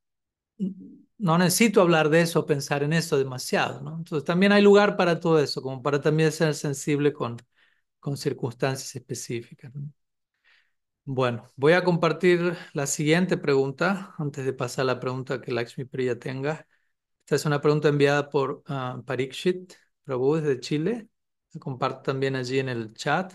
no necesito hablar de eso, pensar en eso demasiado, ¿no? Entonces también hay lugar para todo eso, como para también ser sensible con circunstancias específicas, ¿no? Bueno, voy a compartir la siguiente pregunta antes de pasar a la pregunta que Lakshmi Priya tenga. Esta es una pregunta enviada por Parikshit Prabhu desde Chile. Se comparte también allí en el chat.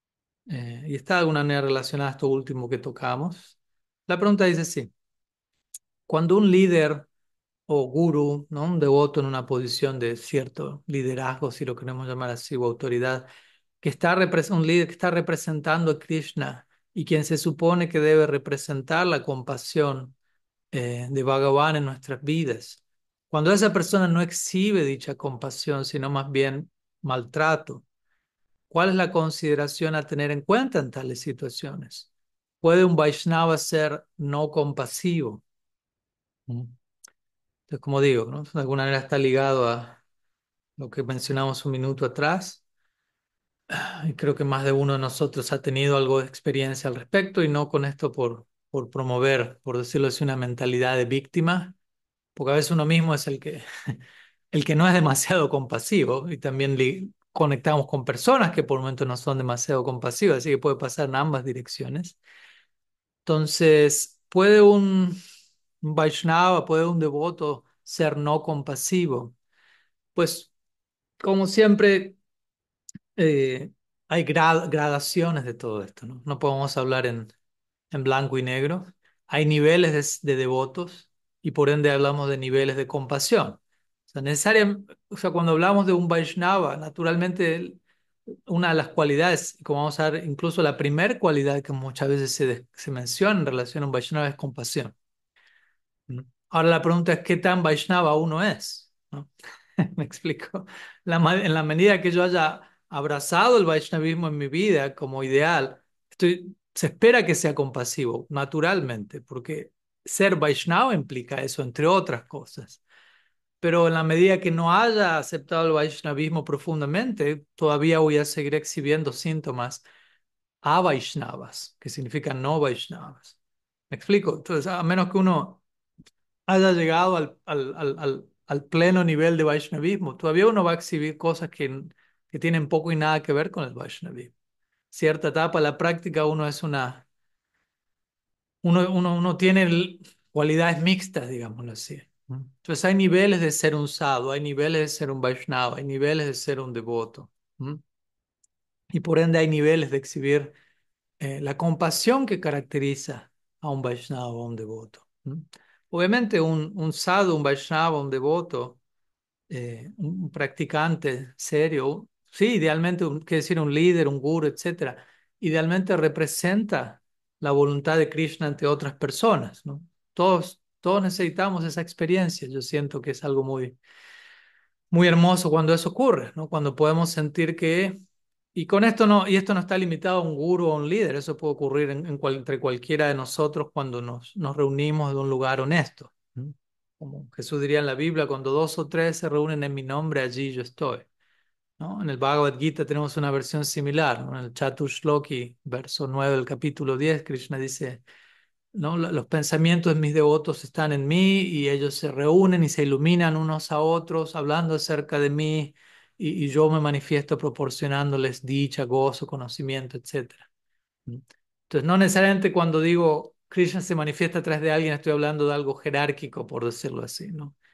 Y está de alguna manera relacionada a esto último que tocamos. La pregunta dice así: cuando un líder o gurú, ¿no? Un devoto en una posición de cierto liderazgo, si lo queremos llamar así, o autoridad, un líder que está representando a Krishna y quien se supone que debe representar la compasión de Bhagavan en nuestras vidas. Cuando esa persona no exhibe dicha compasión, sino más bien maltrato, ¿cuál es la consideración a tener en cuenta en tales situaciones? ¿Puede un Vaishnava ser no compasivo? Mm. Entonces, como digo, ¿no? De alguna manera está ligado a lo que mencionamos un minuto atrás. Y creo que más de uno de nosotros ha tenido algo de experiencia al respecto y no con esto por promover, por decirlo así, una mentalidad de víctima, porque a veces uno mismo es el que no es demasiado compasivo y también conectamos con personas que por momentos no son demasiado compasivas, así que puede pasar en ambas direcciones. Entonces, ¿puede un Vaishnava, puede un devoto ser no compasivo? Pues, como siempre, eh, hay gradaciones de todo esto, ¿no? No podemos hablar en blanco y negro. Hay niveles de devotos y por ende hablamos de niveles de compasión. O sea, cuando hablamos de un Vaishnava, naturalmente una de las cualidades, como vamos a ver, incluso la primera cualidad que muchas veces se menciona en relación a un Vaishnava es compasión, ¿no? Ahora la pregunta es qué tan Vaishnava uno es, ¿no? Me explico. En la medida que yo haya abrazado el Vaishnavismo en mi vida como ideal, se espera que sea compasivo, naturalmente, porque ser Vaishnava implica eso, entre otras cosas. Pero en la medida que no haya aceptado el Vaishnavismo profundamente, todavía voy a seguir exhibiendo síntomas a Vaishnavas, que significan no Vaishnavas. ¿Me explico? Entonces, a menos que uno haya llegado al pleno nivel de Vaishnavismo, todavía uno va a exhibir cosas que tienen poco y nada que ver con el Vaishnavismo. Cierta etapa de la práctica uno tiene cualidades mixtas, digámoslo así, ¿no? Entonces hay niveles de ser un sadhu, hay niveles de ser un Vaishnava, hay niveles de ser un devoto, ¿no? Y por ende hay niveles de exhibir la compasión que caracteriza a un Vaishnava o a un devoto, ¿no? Obviamente un sadhu, un Vaishnava, un devoto, un practicante serio, sí, idealmente, quiere decir un líder, un guru, etcétera, idealmente representa la voluntad de Krishna ante otras personas, ¿no? Todos necesitamos esa experiencia. Yo siento que es algo muy hermoso cuando eso ocurre, ¿no? Cuando podemos sentir que, y esto no está limitado a un guru o a un líder, eso puede ocurrir entre cualquiera de nosotros cuando nos reunimos en un lugar honesto, ¿no? Como Jesús diría en la Biblia, cuando dos o tres se reúnen en mi nombre, allí yo estoy, ¿no? En el Bhagavad Gita tenemos una versión similar, ¿no? En el Chatushloki, verso 9 del capítulo 10, Krishna dice, ¿no? Los pensamientos de mis devotos están en mí y ellos se reúnen y se iluminan unos a otros hablando acerca de mí y yo me manifiesto proporcionándoles dicha, gozo, conocimiento, etcétera. ¿Mm? Entonces, no necesariamente cuando digo Krishna se manifiesta a través de alguien estoy hablando de algo jerárquico, por decirlo así, ¿no?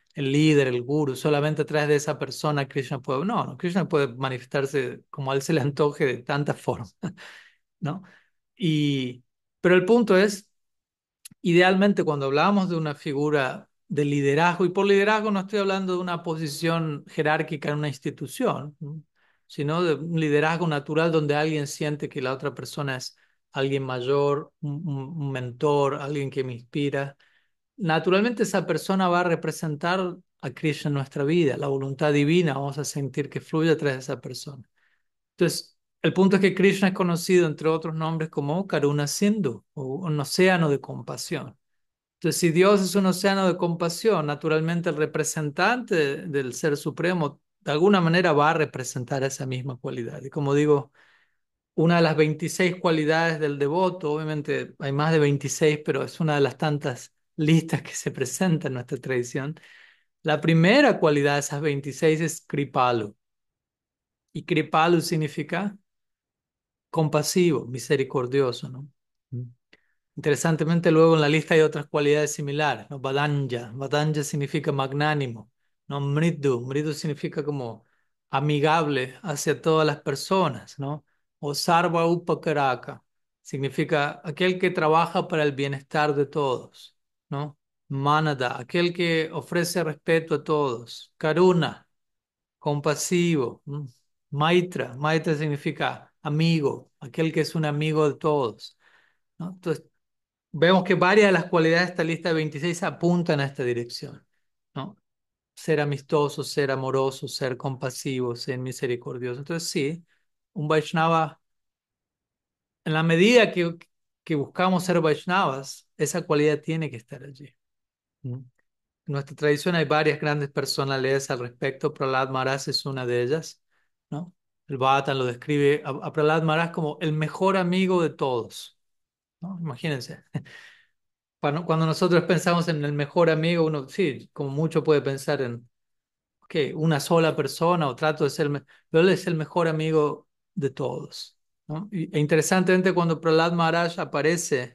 el líder, el guru, solamente a través de esa persona Krishna puede. No, no, Krishna puede manifestarse como a él se le antoje de tantas formas, ¿no? Y, pero el punto es, idealmente cuando hablamos de una figura de liderazgo, y por liderazgo no estoy hablando de una posición jerárquica en una institución, ¿no? Sino de un liderazgo natural donde alguien siente que la otra persona es alguien mayor, un mentor, alguien que me inspira. Naturalmente esa persona va a representar a Krishna en nuestra vida, la voluntad divina, vamos a sentir que fluye a través de esa persona. Entonces, el punto es que Krishna es conocido, entre otros nombres, como Karuna Sindhu, o un océano de compasión. Entonces, si Dios es un océano de compasión, naturalmente el representante del Ser Supremo de alguna manera va a representar esa misma cualidad. Y como digo, una de las 26 cualidades del devoto, obviamente hay más de 26, pero es una de las tantas listas que se presenta en nuestra tradición. La primera cualidad de esas 26 es Kripalu. Y Kripalu significa compasivo, misericordioso, ¿no? Mm. Interesantemente, luego en la lista hay otras cualidades similares, ¿no? Vadanya. Vadanya significa magnánimo, ¿no? Mridu. Mridu significa como amigable hacia todas las personas, ¿no? O Sarva Upakaraka. Significa aquel que trabaja para el bienestar de todos, ¿no? Manada, aquel que ofrece respeto a todos. Karuna, compasivo. Maitra. Maitra significa amigo, aquel que es un amigo de todos, ¿no? Entonces, vemos que varias de las cualidades de esta lista de 26 apuntan a esta dirección, ¿no? Ser amistoso, ser amoroso, ser compasivo, ser misericordioso. Entonces, sí, un Vaishnava, en la medida que buscamos ser Vaishnavas, esa cualidad tiene que estar allí. ¿Mm? En nuestra tradición hay varias grandes personalidades al respecto. Prahlad Maharaj es una de ellas, ¿no? El Bhattan lo describe a Prahlad Maharaj como el mejor amigo de todos, ¿no? Imagínense. Cuando nosotros pensamos en el mejor amigo, uno sí, como mucho puede pensar en que una sola persona o trato de ser, pero él es el mejor amigo de todos, ¿no? E interesantemente, cuando Prahlad Maharaj aparece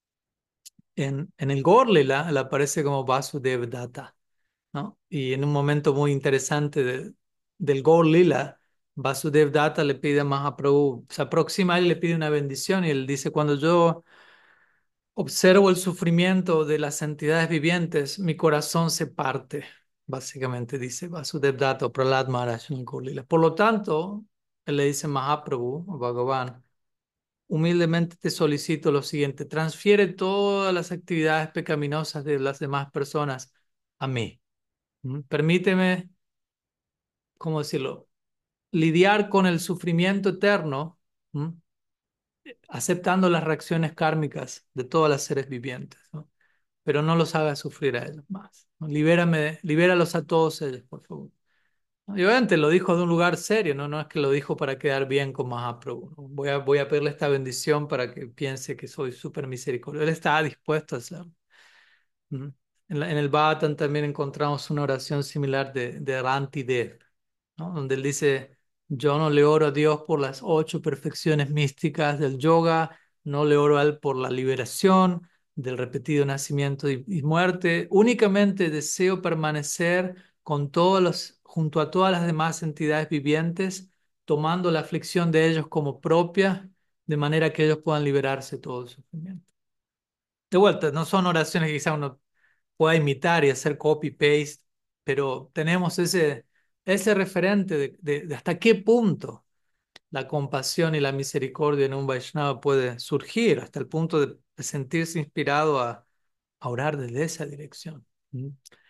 en el Gorlila, él aparece como Vasudev Datta, ¿no? Y en un momento muy interesante del Gaur Lila, Vasudev Datta le pide a Mahaprabhu, se aproxima a él y le pide una bendición y él dice, cuando yo observo el sufrimiento de las entidades vivientes, mi corazón se parte, básicamente dice Vasudev Datta o Prahlad Maharaj en el Gaur Lila. Por lo tanto, él le dice a Mahaprabhu, a Bhagavan, humildemente te solicito lo siguiente, transfiere todas las actividades pecaminosas de las demás personas a mí. Permíteme, ¿cómo decirlo? Lidiar con el sufrimiento eterno, ¿m? Aceptando las reacciones kármicas de todos los seres vivientes, ¿no? Pero no los haga sufrir a ellos más, ¿no? Libéralos a todos ellos, por favor. ¿No? Y obviamente lo dijo de un lugar serio, ¿no? No es que lo dijo para quedar bien con Mahaprabhu, ¿no? Voy a pedirle esta bendición para que piense que soy súper misericordioso. Él estaba dispuesto a hacerlo. ¿M? En el Bhattan también encontramos una oración similar de Ranti Dev, ¿no? Donde él dice, yo no le oro a Dios por las 8 perfecciones místicas del yoga, no le oro a Él por la liberación del repetido nacimiento y muerte, únicamente deseo permanecer junto a todas las demás entidades vivientes, tomando la aflicción de ellos como propia, de manera que ellos puedan liberarse de todo el sufrimiento. De vuelta, no son oraciones que quizá uno pueda imitar y hacer copy-paste, pero tenemos ese referente de hasta qué punto la compasión y la misericordia en un Vaishnava puede surgir, hasta el punto de sentirse inspirado a orar desde esa dirección. ¿Mm?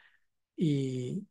Y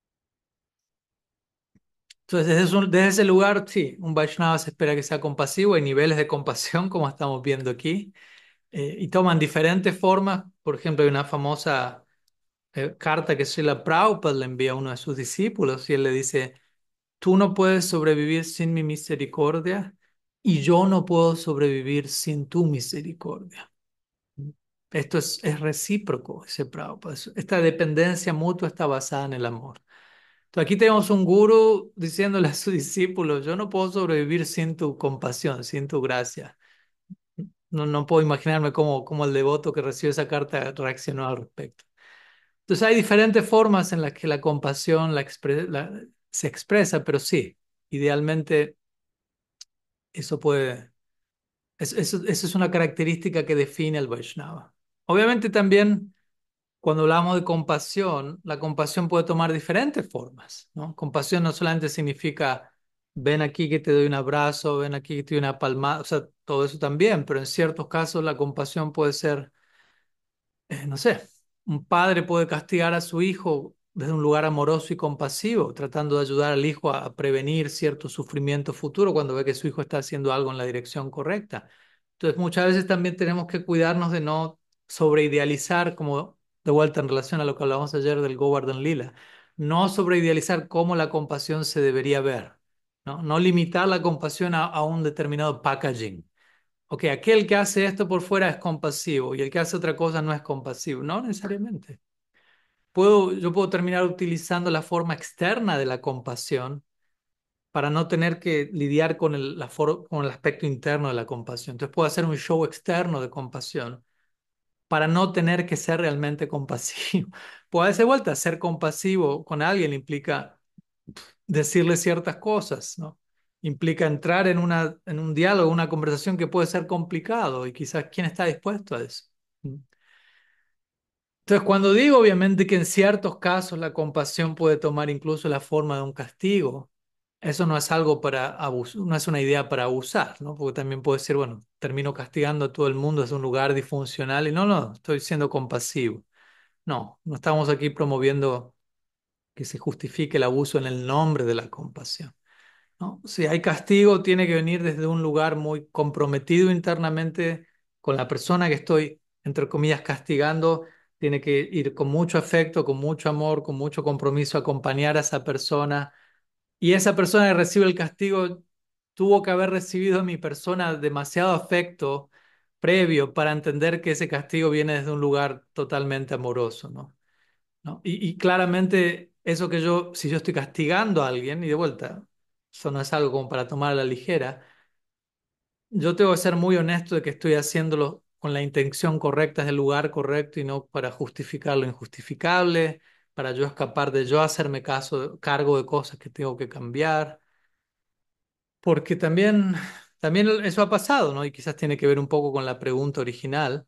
entonces, desde ese lugar, sí, un Vaishnava se espera que sea compasivo, hay niveles de compasión, como estamos viendo aquí, y toman diferentes formas. Por ejemplo, hay una famosa carta que Srila Prabhupada le envía a uno de sus discípulos y él le dice, tú no puedes sobrevivir sin mi misericordia y yo no puedo sobrevivir sin tu misericordia. Esto es recíproco, dice Prabhupada. Esta dependencia mutua está basada en el amor. Entonces aquí tenemos un gurú diciéndole a su discípulo, yo no puedo sobrevivir sin tu compasión, sin tu gracia. No puedo imaginarme cómo el devoto que recibió esa carta reaccionó al respecto. Entonces hay diferentes formas en las que la compasión se expresa, pero sí, idealmente eso puede, eso es una característica que define al Vaishnava. Obviamente también cuando hablamos de compasión, la compasión puede tomar diferentes formas, ¿no? Compasión no solamente significa ven aquí que te doy un abrazo, ven aquí que te doy una palmada, o sea, todo eso también, pero en ciertos casos la compasión puede ser no sé, un padre puede castigar a su hijo desde un lugar amoroso y compasivo, tratando de ayudar al hijo a prevenir cierto sufrimiento futuro cuando ve que su hijo está haciendo algo en la dirección correcta. Entonces, muchas veces también tenemos que cuidarnos de no sobreidealizar, como de vuelta en relación a lo que hablábamos ayer del Govardhan Lila, no sobreidealizar cómo la compasión se debería ver, ¿no? No limitar la compasión a un determinado packaging. Ok, aquel que hace esto por fuera es compasivo y el que hace otra cosa no es compasivo. No necesariamente. Yo puedo terminar utilizando la forma externa de la compasión para no tener que lidiar con con el aspecto interno de la compasión. Entonces puedo hacer un show externo de compasión para no tener que ser realmente compasivo. Puedo darse vuelta, ser compasivo con alguien implica decirle ciertas cosas, ¿no? Implica entrar en en un diálogo, una conversación que puede ser complicado y quizás quién está dispuesto a eso. ¿Mm? Entonces, cuando digo obviamente que en ciertos casos la compasión puede tomar incluso la forma de un castigo, eso no es algo para abusar, no es una idea para abusar, ¿no? Porque también puede ser, bueno, termino castigando a todo el mundo desde un lugar disfuncional y no, estoy siendo compasivo. No, no estamos aquí promoviendo que se justifique el abuso en el nombre de la compasión. ¿No? Si hay castigo, tiene que venir desde un lugar muy comprometido internamente con la persona que estoy, entre comillas, castigando. Tiene que ir con mucho afecto, con mucho amor, con mucho compromiso, acompañar a esa persona. Y esa persona que recibe el castigo tuvo que haber recibido de mi persona demasiado afecto previo para entender que ese castigo viene desde un lugar totalmente amoroso, ¿no? ¿No? Y claramente eso que si yo estoy castigando a alguien, y de vuelta, eso no es algo como para tomar a la ligera, yo tengo que ser muy honesto de que estoy haciéndolo con la intención correcta, del lugar correcto y no para justificar lo injustificable, para yo escapar de yo hacerme cargo de cosas que tengo que cambiar, porque también eso ha pasado, ¿no? Y quizás tiene que ver un poco con la pregunta original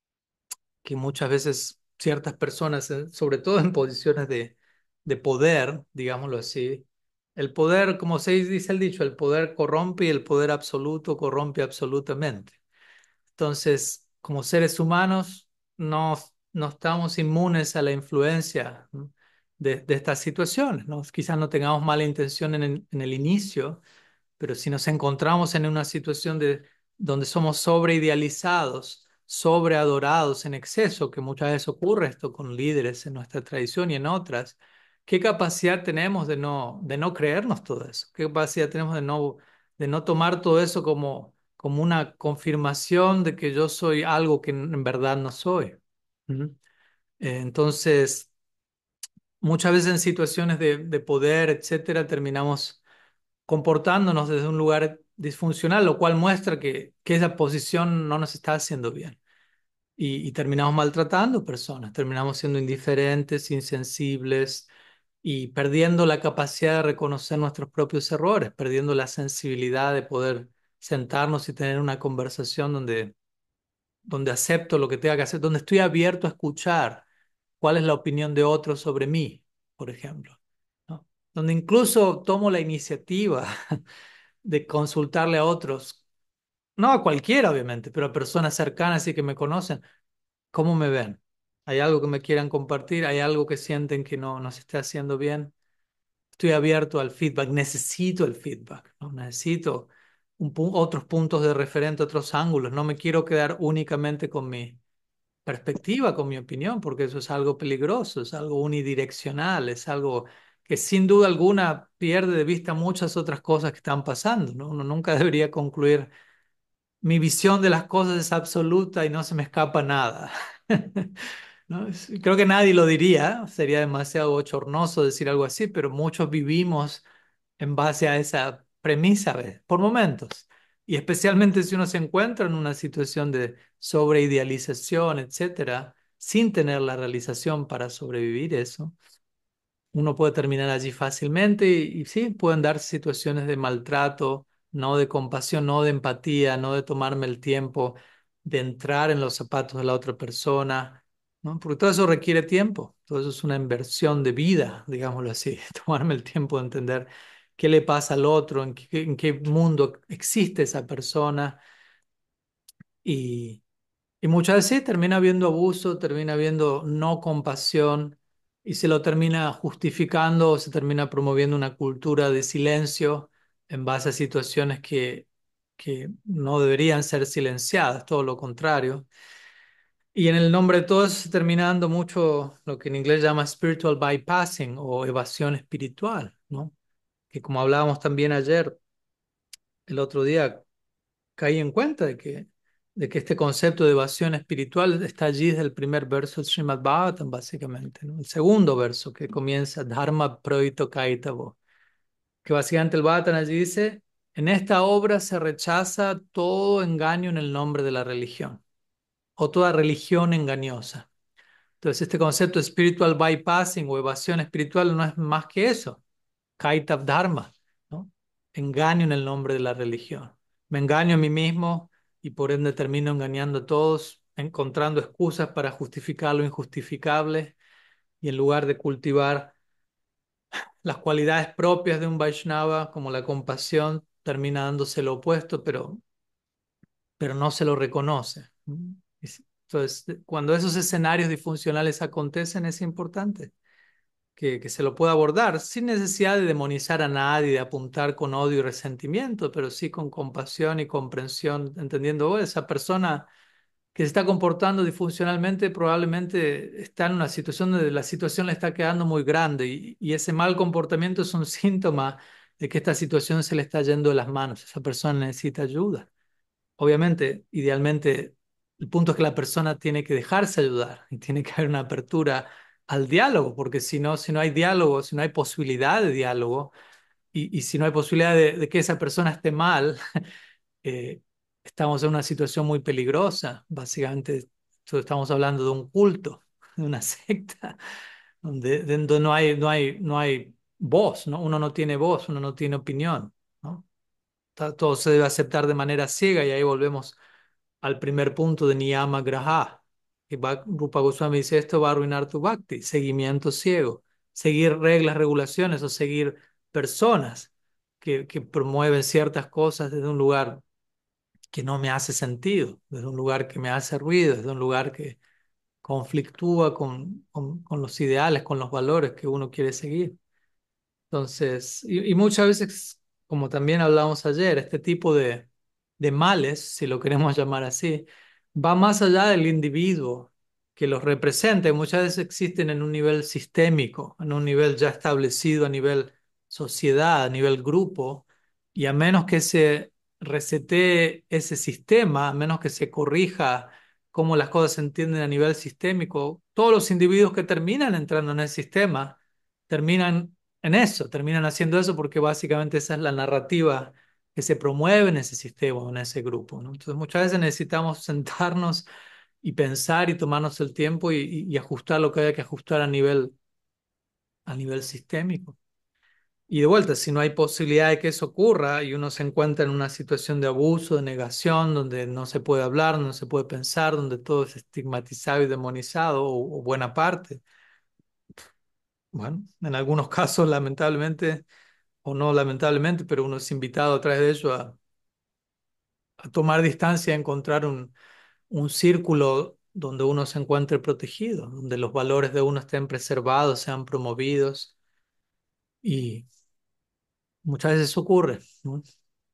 que muchas veces ciertas personas, sobre todo en posiciones de poder, digámoslo así, el poder, como se dice el dicho, el poder corrompe y el poder absoluto corrompe absolutamente. Entonces, como seres humanos, no, no estamos inmunes a la influencia, ¿no? de estas situaciones, ¿no? Quizás no tengamos mala intención en el inicio, pero si nos encontramos en una situación donde somos sobreidealizados, sobreadorados en exceso, que muchas veces ocurre esto con líderes en nuestra tradición y en otras, ¿qué capacidad tenemos de no creernos todo eso? ¿Qué capacidad tenemos de no tomar todo eso como una confirmación de que yo soy algo que en verdad no soy? ¿Mm? Entonces, muchas veces en situaciones de poder, etcétera, terminamos comportándonos desde un lugar disfuncional, lo cual muestra que esa posición no nos está haciendo bien. Y terminamos maltratando personas, terminamos siendo indiferentes, insensibles y perdiendo la capacidad de reconocer nuestros propios errores, perdiendo la sensibilidad de poder sentarnos y tener una conversación donde acepto lo que tenga que hacer, donde estoy abierto a escuchar cuál es la opinión de otros sobre mí, por ejemplo, ¿no? Donde incluso tomo la iniciativa de consultarle a otros, no a cualquiera obviamente, pero a personas cercanas y que me conocen, ¿cómo me ven? ¿Hay algo que me quieran compartir? ¿Hay algo que sienten que no se está haciendo bien? Estoy abierto al feedback, necesito el feedback, ¿no? Necesito otros puntos de referente, otros ángulos, no me quiero quedar únicamente con mi perspectiva, con mi opinión, porque eso es algo peligroso, es algo unidireccional, es algo que sin duda alguna pierde de vista muchas otras cosas que están pasando, ¿no? Uno nunca debería concluir, mi visión de las cosas es absoluta y no se me escapa nada. ¿No? Creo que nadie lo diría, sería demasiado bochornoso decir algo así, pero muchos vivimos en base a esa premisa, ¿ves? Por momentos. Y especialmente si uno se encuentra en una situación de sobreidealización, etcétera, sin tener la realización para sobrevivir eso, uno puede terminar allí fácilmente y sí, pueden darse situaciones de maltrato, no de compasión, no de empatía, no de tomarme el tiempo de entrar en los zapatos de la otra persona, ¿no? Porque todo eso requiere tiempo, todo eso es una inversión de vida, digámoslo así, tomarme el tiempo de entender qué le pasa al otro, en qué mundo existe esa persona y muchas veces sí, termina habiendo abuso, termina habiendo no compasión y se lo termina justificando o se termina promoviendo una cultura de silencio en base a situaciones que no deberían ser silenciadas, todo lo contrario. Y en el nombre de todo eso se termina dando mucho lo que en inglés llama spiritual bypassing o evasión espiritual, ¿no? Que como hablábamos también ayer, el otro día, caí en cuenta de que este concepto de evasión espiritual está allí desde el primer verso del Srimad Bhagavatam, básicamente, ¿no? El segundo verso que comienza Dharma Proito Kaitavo, que básicamente el Bhagavatam allí dice, en esta obra se rechaza todo engaño en el nombre de la religión o toda religión engañosa. Entonces, este concepto de spiritual bypassing o evasión espiritual no es más que eso. Kaitav Dharma, ¿no? Engaño en el nombre de la religión. Me engaño a mí mismo y por ende termino engañando a todos, encontrando excusas para justificar lo injustificable y en lugar de cultivar las cualidades propias de un Vaishnava, como la compasión, termina dándose lo opuesto, pero no se lo reconoce. Entonces, cuando esos escenarios disfuncionales acontecen, es importante que se lo pueda abordar sin necesidad de demonizar a nadie, de apuntar con odio y resentimiento, pero sí con compasión y comprensión, entendiendo, "Oh, esa persona que se está comportando disfuncionalmente probablemente está en una situación donde la situación le está quedando muy grande y ese mal comportamiento es un síntoma de que esta situación se le está yendo de las manos, esa persona necesita ayuda. Obviamente, idealmente, el punto es que la persona tiene que dejarse ayudar y tiene que haber una apertura al diálogo, porque si no hay diálogo, si no hay posibilidad de diálogo y si no hay posibilidad de que esa persona esté mal, eh, estamos en una situación muy peligrosa. Básicamente, estamos hablando de un culto, de una secta, donde no hay voz, ¿no? Uno no tiene voz, uno no tiene opinión, ¿no? Todo se debe aceptar de manera ciega y ahí volvemos al primer punto de Niyama Graha. Que Rupa Goswami dice, esto va a arruinar tu bhakti, seguimiento ciego, seguir reglas, regulaciones o seguir personas que promueven ciertas cosas desde un lugar que no me hace sentido, desde un lugar que me hace ruido, desde un lugar que conflictúa con los ideales, con los valores que uno quiere seguir. Entonces, y muchas veces, como también hablamos ayer, este tipo de males, si lo queremos llamar así, va más allá del individuo que los representa y muchas veces existen en un nivel sistémico, en un nivel ya establecido a nivel sociedad, a nivel grupo, y a menos que se resetee ese sistema, a menos que se corrija cómo las cosas se entienden a nivel sistémico, todos los individuos que terminan entrando en el sistema terminan en eso, terminan haciendo eso porque básicamente esa es la narrativa que se promueve en ese sistema, o en ese grupo, ¿no? Entonces muchas veces necesitamos sentarnos y pensar y tomarnos el tiempo y ajustar lo que haya que ajustar a nivel sistémico. Y de vuelta, si no hay posibilidad de que eso ocurra y uno se encuentra en una situación de abuso, de negación, donde no se puede hablar, no se puede pensar, donde todo es estigmatizado y demonizado, o buena parte, bueno, en algunos casos lamentablemente o no lamentablemente, pero uno es invitado a través de ello a tomar distancia, a encontrar un círculo donde uno se encuentre protegido, donde los valores de uno estén preservados, sean promovidos y muchas veces ocurre, ¿no?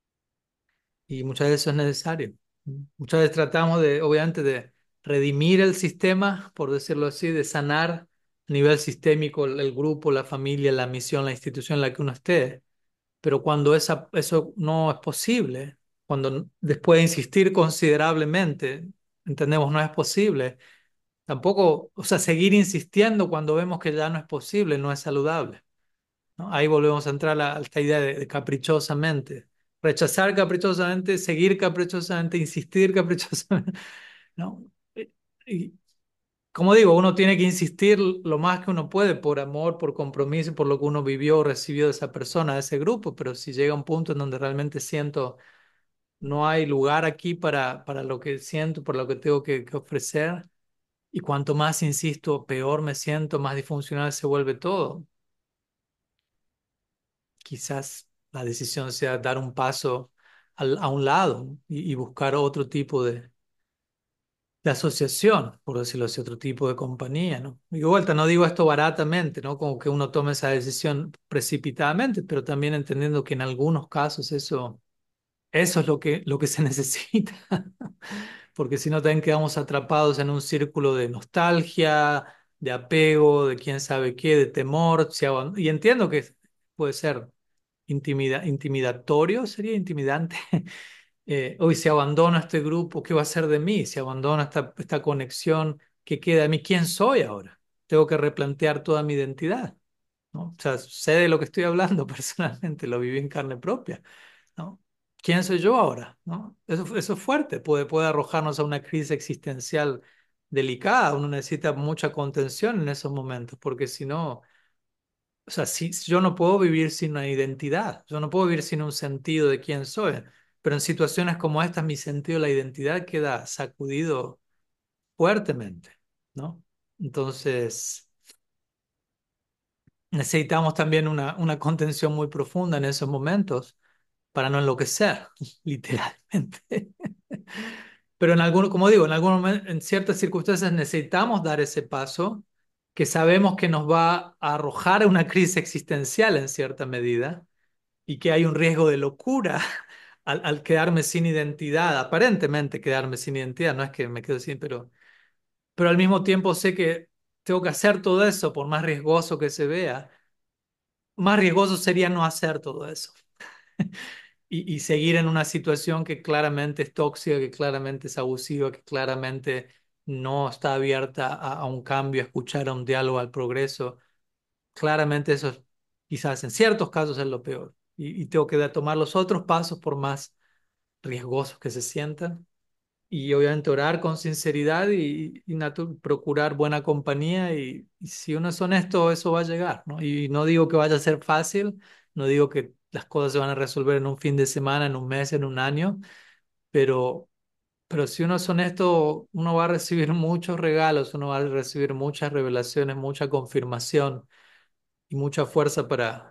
Y muchas veces es necesario. Muchas veces tratamos de, obviamente, de redimir el sistema, por decirlo así, de sanar a nivel sistémico el grupo, la familia, la misión, la institución en la que uno esté. Pero cuando eso no es posible, cuando después de insistir considerablemente, entendemos no es posible, tampoco, o sea, seguir insistiendo cuando vemos que ya no es posible, no es saludable, ¿no? Ahí volvemos a entrar a esta idea de caprichosamente, rechazar caprichosamente, seguir caprichosamente, insistir caprichosamente, ¿no? Y como digo, uno tiene que insistir lo más que uno puede por amor, por compromiso, por lo que uno vivió o recibió de esa persona, de ese grupo, pero si llega un punto en donde realmente siento no hay lugar aquí para lo que siento, por lo que tengo que ofrecer, y cuanto más insisto, peor me siento, más disfuncional se vuelve todo. Quizás la decisión sea dar un paso a un lado y buscar otro tipo de asociación, por decirlo así, otro tipo de compañía, ¿no? Y de vuelta, no digo esto baratamente, ¿no? Como que uno tome esa decisión precipitadamente, pero también entendiendo que en algunos casos eso es lo que se necesita, porque si no también quedamos atrapados en un círculo de nostalgia, de apego, de quién sabe qué, de temor, y entiendo que puede ser intimidatorio, sería intimidante. Hoy si abandono este grupo, ¿qué va a ser de mí? Si abandono esta conexión, ¿qué queda de mí? ¿Quién soy ahora? Tengo que replantear toda mi identidad, ¿no? O sea, sé de lo que estoy hablando personalmente, lo viví en carne propia, ¿no? ¿Quién soy yo ahora? ¿No? Eso es fuerte, puede arrojarnos a una crisis existencial delicada. Uno necesita mucha contención en esos momentos, porque si no, o sea, si yo no puedo vivir sin una identidad, yo no puedo vivir sin un sentido de quién soy, pero en situaciones como estas mi sentido de la identidad queda sacudido fuertemente, ¿no? Entonces, necesitamos también una contención muy profunda en esos momentos para no enloquecer, literalmente. Pero en algún, como digo, en algún momento, en ciertas circunstancias necesitamos dar ese paso que sabemos que nos va a arrojar a una crisis existencial en cierta medida y que hay un riesgo de locura al quedarme sin identidad, aparentemente quedarme sin identidad, no es que me quedo sin, pero al mismo tiempo sé que tengo que hacer todo eso, por más riesgoso que se vea, más riesgoso sería no hacer todo eso y seguir en una situación que claramente es tóxica, que claramente es abusiva, que claramente no está abierta a un cambio, a escuchar, a un diálogo, al progreso. Claramente eso quizás en ciertos casos es lo peor. Y tengo que tomar los otros pasos por más riesgosos que se sientan. Y obviamente orar con sinceridad y procurar buena compañía. Y si uno es honesto, eso va a llegar, ¿no? Y no digo que vaya a ser fácil, no digo que las cosas se van a resolver en un fin de semana, en un mes, en un año, pero, pero si uno es honesto, uno va a recibir muchos regalos, uno va a recibir muchas revelaciones, mucha confirmación y mucha fuerza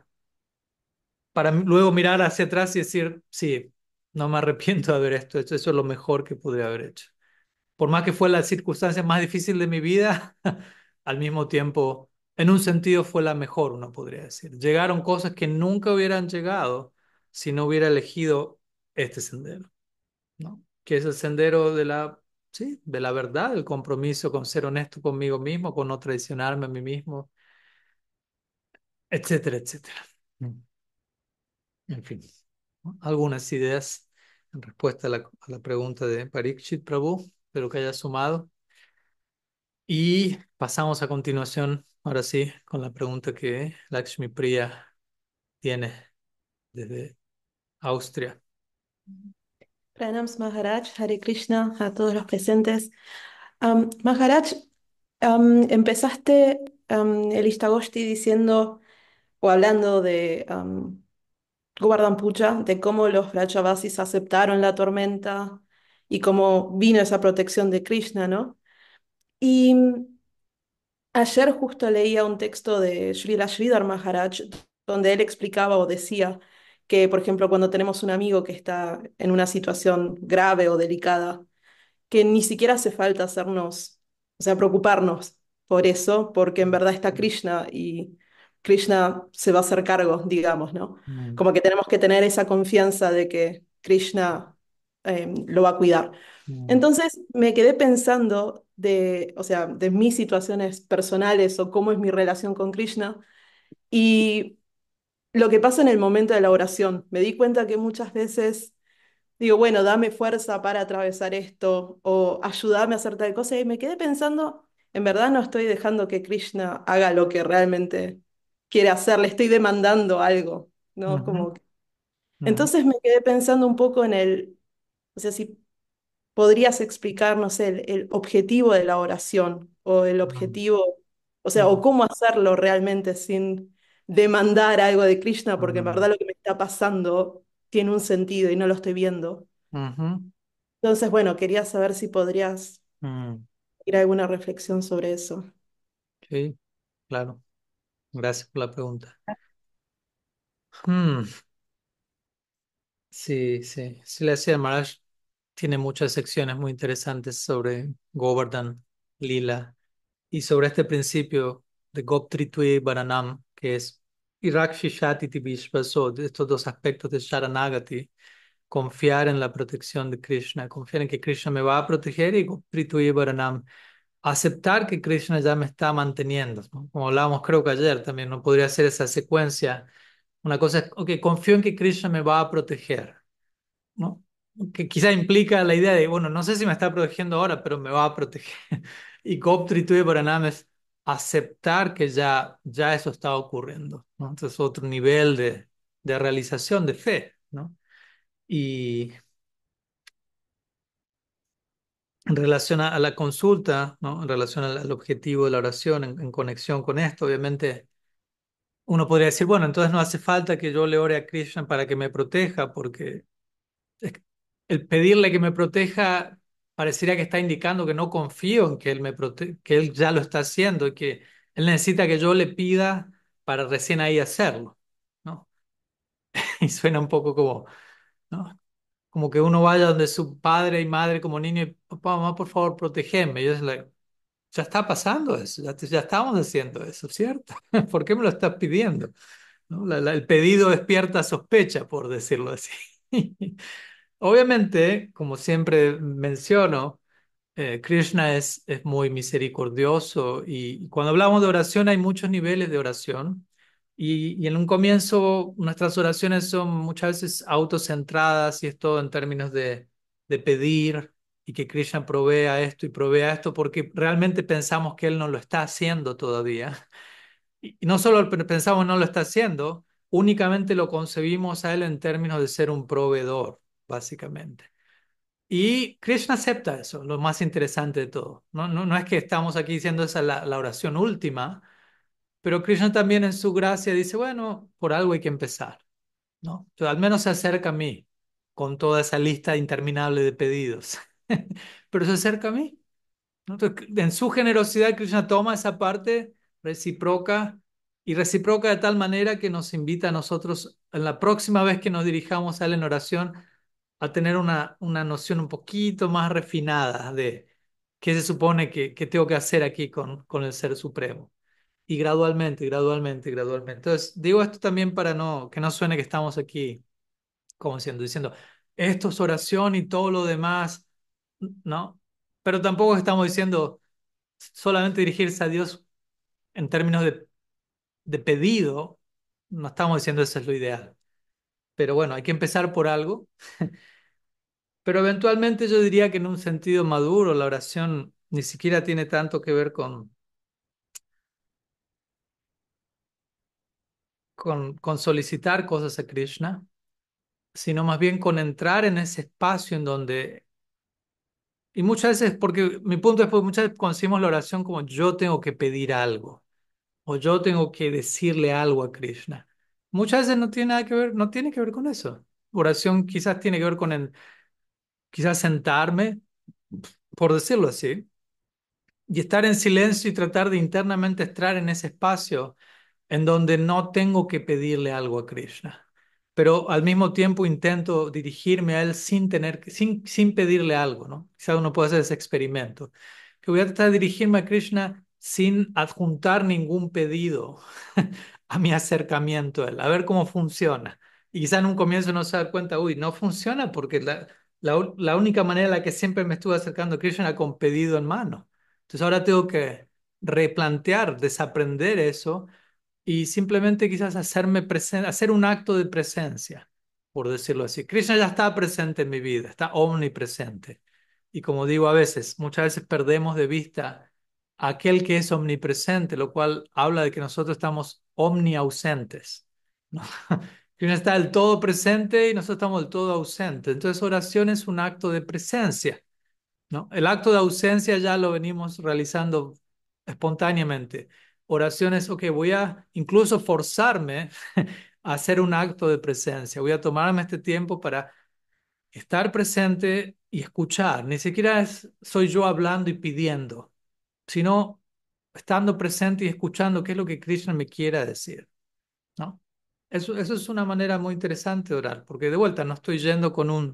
para luego mirar hacia atrás y decir, sí, no me arrepiento de haber hecho eso es lo mejor que podría haber hecho. Por más que fue la circunstancia más difícil de mi vida, al mismo tiempo, en un sentido fue la mejor, uno podría decir. Llegaron cosas que nunca hubieran llegado si no hubiera elegido este sendero, ¿no? Que es el sendero sí, de la verdad, el compromiso con ser honesto conmigo mismo, con no traicionarme a mí mismo, etcétera, etcétera. En fin, ¿no? Algunas ideas en respuesta a la pregunta de Parikshit Prabhu, espero que haya sumado. Y pasamos a continuación, ahora sí, con la pregunta que Lakshmi Priya tiene desde Austria. Pranams Maharaj, Hare Krishna a todos los presentes. Maharaj, empezaste el Ishtagoshti diciendo o hablando de Govardhan Puja, de cómo los Vrajavasis aceptaron la tormenta y cómo vino esa protección de Krishna, ¿no? Y ayer justo leía un texto de Srila Sridhar Maharaj donde él explicaba o decía que, por ejemplo, cuando tenemos un amigo que está en una situación grave o delicada, que ni siquiera hace falta hacernos, o sea, preocuparnos por eso, porque en verdad está Krishna y Krishna se va a hacer cargo, digamos, ¿no? Mm, Como que tenemos que tener esa confianza de que Krishna lo va a cuidar. mm, Entonces me quedé pensando de, o sea, de mis situaciones personales o cómo es mi relación con Krishna y lo que pasa en el momento de la oración. Me di cuenta que muchas veces digo, bueno, dame fuerza para atravesar esto o ayúdame a hacer tal cosa. Y me quedé pensando, en verdad no estoy dejando que Krishna haga lo que realmente quiere hacer, le estoy demandando algo, ¿no? ujú, Como mm, Entonces me quedé pensando un poco en el, o sea, si ¿podrías explicar, no sé, el objetivo de la oración o el Mm, objetivo, o sea, o mm, cómo hacerlo realmente sin demandar algo de Krishna, porque en mm, verdad lo que me está pasando tiene un sentido y no lo estoy viendo? ujú, Entonces, bueno, quería saber si podrías mm. ir a alguna reflexión sobre eso. Sí, claro. Gracias por la pregunta. Mm, sí, sí. Silvia Maharaj tiene muchas secciones muy interesantes sobre Govardhan, Lila y sobre este principio de Goptritve Varanam, que es Irakshishati Vishvaso, de estos dos aspectos de Sharanagati, confiar en la protección de Krishna, confiar en que Krishna me va a proteger y Goptritve Varanam, aceptar que Krishna ya me está manteniendo, ¿no? Como hablábamos creo que ayer también, no podría ser esa secuencia. Una cosa es, ok, confío en que Krishna me va a proteger, ¿no? Que quizá implica la idea de, bueno, no sé si me está protegiendo ahora, pero me va a proteger. Y Goptritve Paranam es aceptar que ya eso está ocurriendo, ¿no? Entonces, otro nivel de realización de fe, ¿no? Y en relación a la consulta, ¿no? En relación al objetivo de la oración, en conexión con esto, obviamente, uno podría decir, bueno, entonces no hace falta que yo le ore a Krishna para que me proteja, porque es que el pedirle que me proteja parecería que está indicando que no confío en que él que él ya lo está haciendo y que él necesita que yo le pida para recién ahí hacerlo, ¿no? Y suena un poco como, ¿no? Como que uno vaya donde su padre y madre como niño y papá, mamá, por favor, protégeme. Y yo es like, ya está pasando eso, ya estamos haciendo eso, ¿cierto? ¿Por qué me lo estás pidiendo? ¿No? El pedido despierta sospecha, por decirlo así. Obviamente, como siempre menciono, Krishna es muy misericordioso y cuando hablamos de oración hay muchos niveles de oración y en un comienzo nuestras oraciones son muchas veces autocentradas y es todo en términos de pedir y que Krishna provea esto y provea esto porque realmente pensamos que Él no lo está haciendo todavía. Y no solo pensamos no lo está haciendo, únicamente lo concebimos a Él en términos de ser un proveedor, básicamente. Y Krishna acepta eso, lo más interesante de todo. No es que estamos aquí diciendo esa la oración última, pero Krishna también en su gracia dice, bueno, por algo hay que empezar, ¿no? Entonces, al menos se acerca a mí con toda esa lista interminable de pedidos. Pero se acerca a mí, ¿no? Entonces, en su generosidad, Krishna toma esa parte recíproca y reciproca de tal manera que nos invita a nosotros, en la próxima vez que nos dirijamos a él en oración, a tener una noción un poquito más refinada de qué se supone que tengo que hacer aquí con el Ser Supremo. Y gradualmente, gradualmente, gradualmente. Entonces, digo esto también para que no suene que estamos aquí, como diciendo, esto es oración y todo lo demás, ¿no? Pero tampoco estamos diciendo solamente dirigirse a Dios en términos de pedido, no estamos diciendo eso es lo ideal. Pero bueno, hay que empezar por algo. Pero eventualmente yo diría que en un sentido maduro la oración ni siquiera tiene tanto que ver con solicitar cosas a Krishna, sino más bien con entrar en ese espacio en donde, y muchas veces, porque mi punto es porque muchas veces concebimos la oración como yo tengo que pedir algo o yo tengo que decirle algo a Krishna. Muchas veces no tiene nada que ver, no tiene que ver con eso. Oración quizás tiene que ver con quizás sentarme, por decirlo así, y estar en silencio y tratar de internamente estar en ese espacio en donde no tengo que pedirle algo a Krishna, pero al mismo tiempo intento dirigirme a él sin pedirle algo, ¿no? Quizá uno puede hacer ese experimento, que voy a tratar de dirigirme a Krishna sin adjuntar ningún pedido a mi acercamiento a él, a ver cómo funciona. Y quizá en un comienzo no se da cuenta, uy, no funciona porque la única manera en la que siempre me estuve acercando a Krishna era con pedido en mano. Entonces ahora tengo que replantear, desaprender eso y simplemente quizás hacerme presente, hacer un acto de presencia, por decirlo así. Krishna ya está presente en mi vida, está omnipresente. Y como digo a veces, muchas veces perdemos de vista a aquel que es omnipresente, lo cual habla de que nosotros estamos omniausentes, ¿no? Krishna está del todo presente y nosotros estamos del todo ausentes. Entonces oración es un acto de presencia. ¿no? El acto de ausencia ya lo venimos realizando espontáneamente. Oraciones, ok, voy a incluso forzarme a hacer un acto de presencia. Voy a tomarme este tiempo para estar presente y escuchar. Ni siquiera soy yo hablando y pidiendo, sino estando presente y escuchando qué es lo que Krishna me quiera decir, ¿no? Eso es una manera muy interesante de orar, porque de vuelta no estoy yendo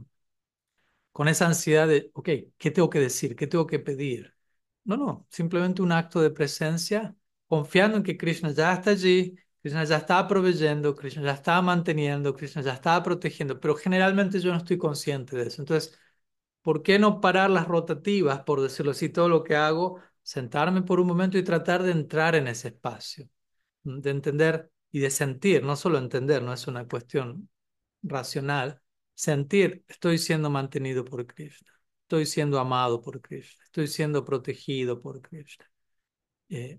con esa ansiedad de, ok, ¿qué tengo que decir? ¿Qué tengo que pedir? No, no, simplemente un acto de presencia, confiando en que Krishna ya está allí, Krishna ya está proveyendo, Krishna ya está manteniendo, Krishna ya está protegiendo, pero generalmente yo no estoy consciente de eso. Entonces, ¿por qué no parar las rotativas, por decirlo así, todo lo que hago, sentarme por un momento y tratar de entrar en ese espacio, de entender y de sentir, no solo entender, no es una cuestión racional, sentir, estoy siendo mantenido por Krishna, estoy siendo amado por Krishna, estoy siendo protegido por Krishna. Eh,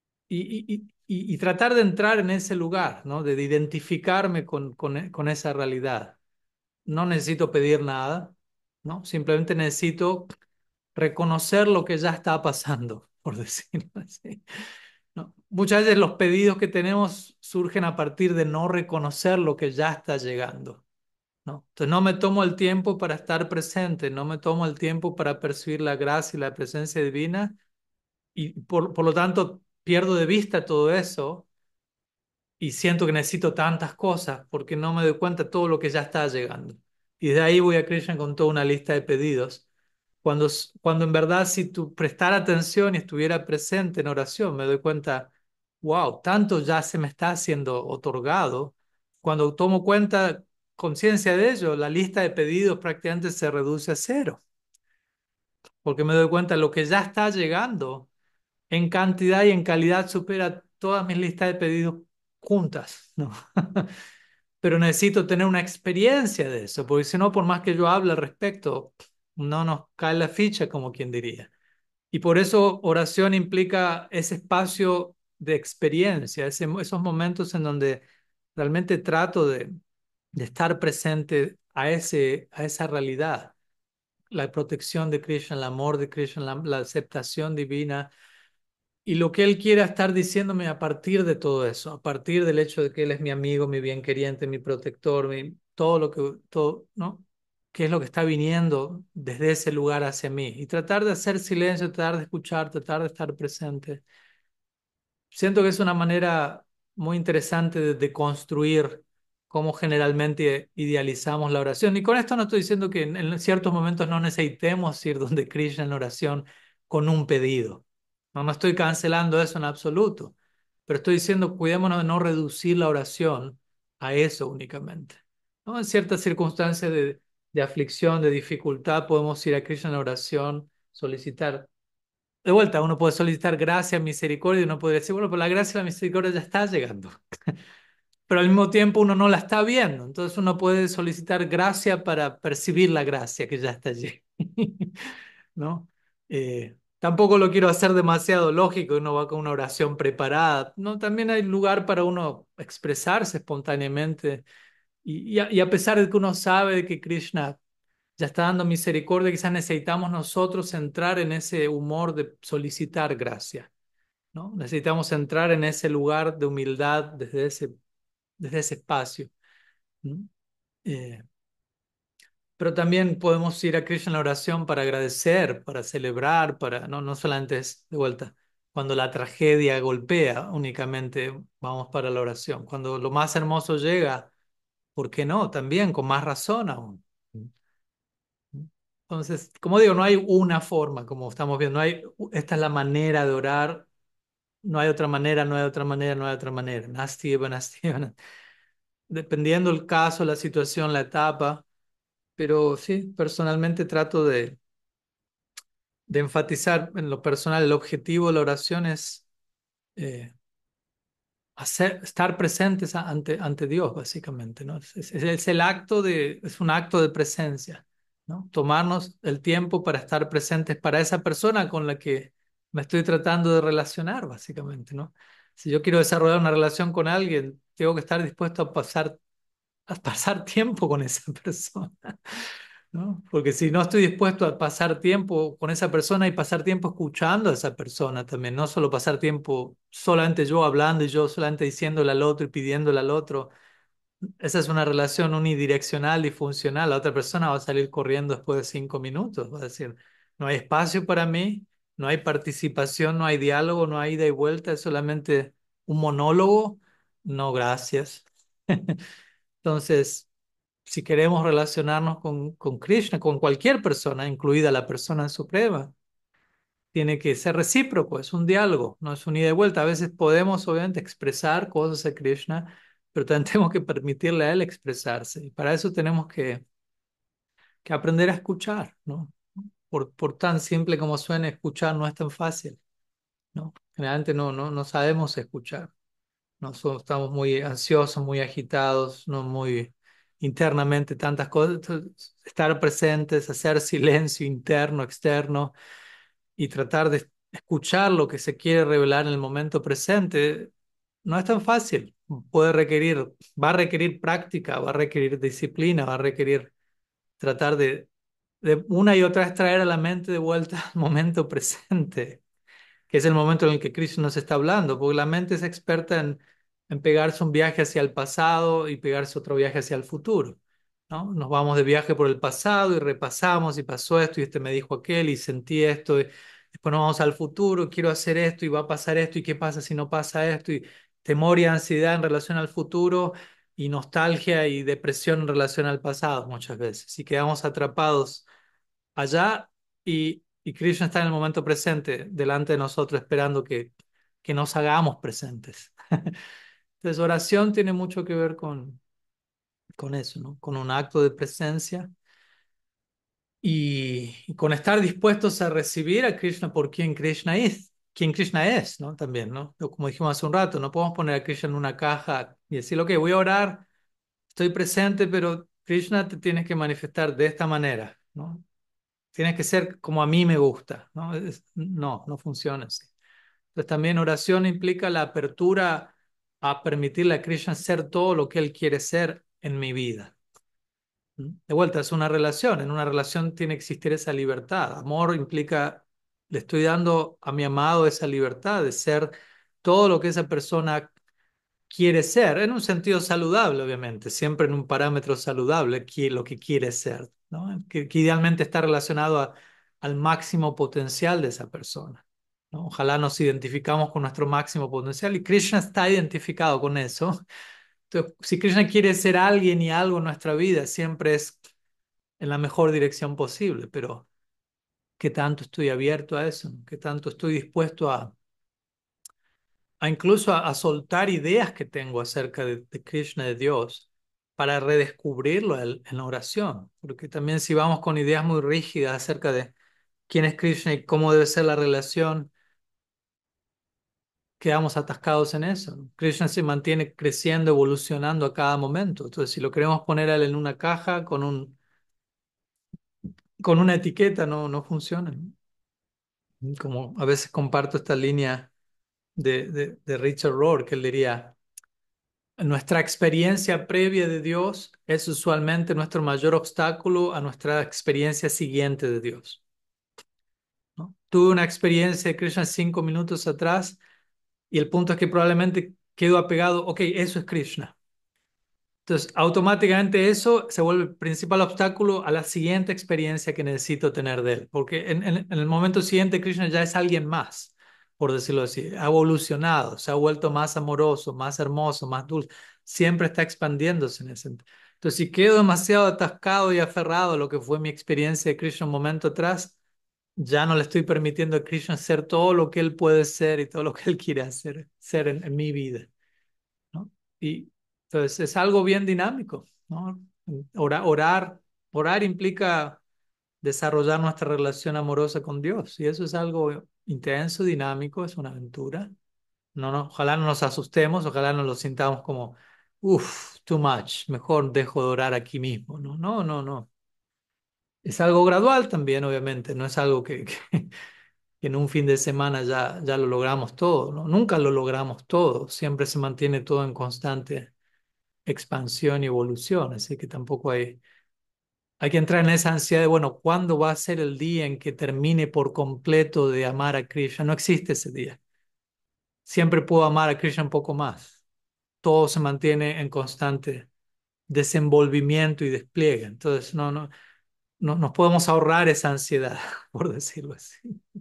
y tratar de entrar en ese lugar, ¿no? De identificarme con esa realidad. No necesito pedir nada, ¿no? Simplemente necesito reconocer lo que ya está pasando, por decirlo así. ¿No? Muchas veces los pedidos que tenemos surgen a partir de no reconocer lo que ya está llegando, ¿no? Entonces no me tomo el tiempo para estar presente, no me tomo el tiempo para percibir la gracia y la presencia divina y por lo tanto pierdo de vista todo eso y siento que necesito tantas cosas porque no me doy cuenta de todo lo que ya está llegando. Y de ahí voy a Krishna con toda una lista de pedidos. Cuando en verdad si tú prestara atención y estuviera presente en oración, me doy cuenta, wow, tanto ya se me está siendo otorgado. Cuando tomo cuenta, conciencia de ello, la lista de pedidos prácticamente se reduce a cero, porque me doy cuenta lo que ya está llegando en cantidad y en calidad supera todas mis listas de pedidos juntas, ¿no? Pero necesito tener una experiencia de eso, porque si no, por más que yo hable al respecto, no nos cae la ficha, como quien diría. Y por eso oración implica ese espacio de experiencia, esos momentos en donde realmente trato de estar presente a esa realidad, la protección de Krishna, el amor de Krishna, la aceptación divina y lo que Él quiera estar diciéndome a partir de todo eso, a partir del hecho de que Él es mi amigo, mi bien queriente, mi protector, todo lo que, todo, ¿no? ¿Qué es lo que está viniendo desde ese lugar hacia mí? Y tratar de hacer silencio, tratar de escuchar, tratar de estar presente. Siento que es una manera muy interesante de construir cómo generalmente idealizamos la oración. Y con esto no estoy diciendo que en ciertos momentos no necesitemos ir donde Krishna en la oración con un pedido. No, no estoy cancelando eso en absoluto, pero estoy diciendo cuidémonos de no reducir la oración a eso únicamente. ¿No? En ciertas circunstancias de aflicción, de dificultad, podemos ir a Krishna en la oración, solicitar de vuelta, uno puede solicitar gracia, misericordia, y uno podría decir, bueno, pero la gracia y la misericordia ya está llegando, pero al mismo tiempo uno no la está viendo, entonces uno puede solicitar gracia para percibir la gracia que ya está allí, ¿no? Tampoco lo quiero hacer demasiado lógico, uno va con una oración preparada, ¿no? También hay lugar para uno expresarse espontáneamente, y a pesar de que uno sabe de que Krishna ya está dando misericordia, quizás necesitamos nosotros entrar en ese humor de solicitar gracia, ¿no? Necesitamos entrar en ese lugar de humildad desde ese espacio. ¿No? Eh, pero también podemos ir a Krishna en la oración para agradecer, para celebrar, no solamente es de vuelta. Cuando la tragedia golpea, únicamente vamos para la oración. Cuando lo más hermoso llega, ¿por qué no? También con más razón aún. Entonces, como digo, no hay una forma, como estamos viendo, no hay, esta es la manera de orar, no hay otra manera, no hay otra manera, no hay otra manera. Nasti eva, nasti eva. Dependiendo el caso, la situación, la etapa, pero sí, personalmente trato de enfatizar en lo personal, el objetivo de la oración es eh, estar presentes ante Dios, básicamente, ¿no? Es el acto es un acto de presencia, ¿no? Tomarnos el tiempo para estar presentes para esa persona con la que me estoy tratando de relacionar, básicamente, ¿no? Si yo quiero desarrollar una relación con alguien, tengo que estar dispuesto a pasar tiempo con esa persona. ¿no? Porque si no estoy dispuesto a pasar tiempo con esa persona y pasar tiempo escuchando a esa persona también, no solo pasar tiempo solamente yo hablando y yo solamente diciéndole al otro y pidiéndole al otro, esa es una relación unidireccional y funcional. La otra persona va a salir corriendo después de 5 minutos, va a decir, no hay espacio para mí, no hay participación, no hay diálogo, no hay ida y vuelta, es solamente un monólogo. No, gracias. Entonces, si queremos relacionarnos con Krishna, con cualquier persona, incluida la persona suprema, tiene que ser recíproco, es un diálogo, no es un ida y vuelta. A veces podemos, obviamente, expresar cosas a Krishna, pero también tenemos que permitirle a él expresarse. Y para eso tenemos que aprender a escuchar, ¿no? Por tan simple como suene, escuchar no es tan fácil, ¿no? Generalmente no sabemos escuchar. ¿No? Estamos muy ansiosos, muy agitados, no muy internamente tantas cosas. Entonces, estar presentes, hacer silencio interno, externo y tratar de escuchar lo que se quiere revelar en el momento presente no es tan fácil. Va a requerir práctica, va a requerir disciplina, va a requerir tratar de una y otra vez traer a la mente de vuelta al momento presente, que es el momento en el que Krishna nos está hablando, porque la mente es experta en pegarse un viaje hacia el pasado y pegarse otro viaje hacia el futuro, ¿no? Nos vamos de viaje por el pasado y repasamos y pasó esto y este me dijo aquel y sentí esto, y después nos vamos al futuro, quiero hacer esto y va a pasar esto y qué pasa si no pasa esto y temor y ansiedad en relación al futuro y nostalgia y depresión en relación al pasado muchas veces y quedamos atrapados allá y Krishna está en el momento presente, delante de nosotros, esperando que nos hagamos presentes. Entonces, oración tiene mucho que ver con eso, ¿no? Con un acto de presencia y con estar dispuestos a recibir a Krishna por quien Krishna es, ¿no? También, ¿no? Como dijimos hace un rato, no podemos poner a Krishna en una caja y decir, ok, voy a orar, estoy presente, pero Krishna te tienes que manifestar de esta manera, ¿no? Tienes que ser como a mí me gusta, ¿no? No funciona así. Entonces también oración implica la apertura a permitirle a Krishna ser todo lo que él quiere ser en mi vida. De vuelta, es una relación. En una relación tiene que existir esa libertad. Amor implica, le estoy dando a mi amado esa libertad de ser todo lo que esa persona quiere ser, en un sentido saludable, obviamente, siempre en un parámetro saludable, lo que quiere ser, ¿no? Que idealmente está relacionado al máximo potencial de esa persona, ¿no? Ojalá nos identificamos con nuestro máximo potencial y Krishna está identificado con eso. Entonces, si Krishna quiere ser alguien y algo en nuestra vida, siempre es en la mejor dirección posible, pero ¿qué tanto estoy abierto a eso? ¿Qué tanto estoy dispuesto a incluso a soltar ideas que tengo acerca de Krishna, de Dios, para redescubrirlo en la oración? Porque también si vamos con ideas muy rígidas acerca de quién es Krishna y cómo debe ser la relación, quedamos atascados en eso, ¿no? Krishna se mantiene creciendo, evolucionando a cada momento. Entonces, si lo queremos poner a él en una caja con una etiqueta, no funciona, ¿no? Como a veces comparto esta línea de Richard Rohr, que él diría, nuestra experiencia previa de Dios es usualmente nuestro mayor obstáculo a nuestra experiencia siguiente de Dios, ¿no? Tuve una experiencia de Krishna 5 minutos atrás y el punto es que probablemente quedo apegado, ok, eso es Krishna. Entonces, automáticamente eso se vuelve el principal obstáculo a la siguiente experiencia que necesito tener de él, porque en el momento siguiente Krishna ya es alguien más, por decirlo así, ha evolucionado, se ha vuelto más amoroso, más hermoso, más dulce, siempre está expandiéndose en ese sentido. Entonces, si quedo demasiado atascado y aferrado a lo que fue mi experiencia de Krishna un momento atrás, ya no le estoy permitiendo a Krishna ser todo lo que él puede ser y todo lo que él quiere hacer, ser en mi vida, ¿no? Y entonces es algo bien dinámico, ¿no? Orar implica desarrollar nuestra relación amorosa con Dios y eso es algo intenso, dinámico, es una aventura. Ojalá no nos asustemos, ojalá no lo sintamos como, uff, too much, mejor dejo de orar aquí mismo, ¿no? No. Es algo gradual también, obviamente, no es algo que en un fin de semana ya lo logramos todo, ¿no? Nunca lo logramos todo, siempre se mantiene todo en constante expansión y evolución, así que tampoco hay hay que entrar en esa ansiedad de, bueno, ¿cuándo va a ser el día en que termine por completo de amar a Krishna? No existe ese día. Siempre puedo amar a Krishna un poco más. Todo se mantiene en constante desenvolvimiento y despliegue. Entonces, no nos podemos ahorrar esa ansiedad, por decirlo así.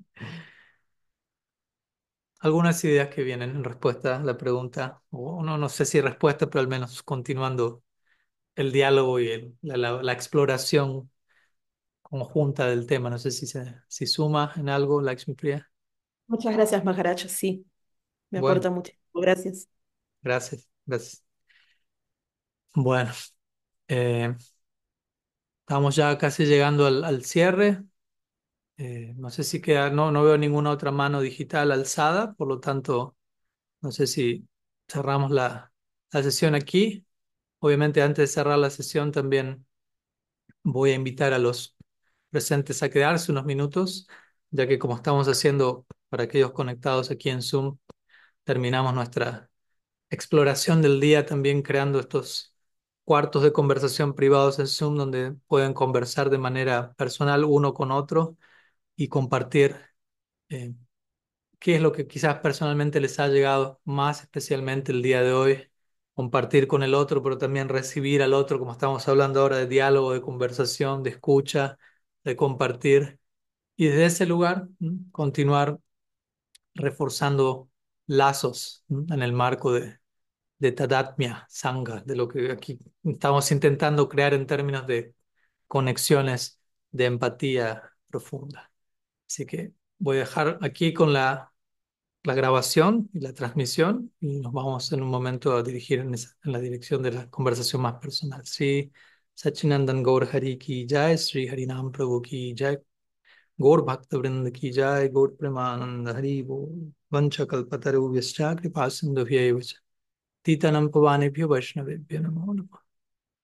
Algunas ideas que vienen en respuesta a la pregunta, o no sé si respuesta, pero al menos continuando el diálogo y la exploración conjunta del tema. No sé si suma en algo, Lakshmi Priya. Muchas gracias, Maharaj. Sí, me Bueno, aporta muchísimo. Gracias. gracias, gracias. Bueno, eh, estamos ya casi llegando al cierre. No sé si queda, no veo ninguna otra mano digital alzada, por lo tanto, no sé si cerramos la sesión aquí. Obviamente, antes de cerrar la sesión, también voy a invitar a los presentes a quedarse unos minutos, ya que como estamos haciendo para aquellos conectados aquí en Zoom, terminamos nuestra exploración del día también creando estos cuartos de conversación privados en Zoom donde pueden conversar de manera personal uno con otro y compartir eh, qué es lo que quizás personalmente les ha llegado más especialmente el día de hoy, compartir con el otro, pero también recibir al otro, como estamos hablando ahora de diálogo, de conversación, de escucha, de compartir. Y desde ese lugar, continuar reforzando lazos en el marco de Tadatmya Sangha, de lo que aquí estamos intentando crear en términos de conexiones de empatía profunda. Así que voy a dejar aquí con la grabación y la transmisión y nos vamos en un momento a dirigir en la dirección de la conversación más personal. Sri Sachinandan Gaur Hari ki jai, Sri Harinam Prabhu ki jai, Gaur Bhakta Vrinda ki jai, Gaur Premanand Hari Bol, Vancha Kalpataru Vyascha Kripa Sindhu Vyaivacha, Titanam Pavanebhyo Vaishnavebhyo Namo Namo.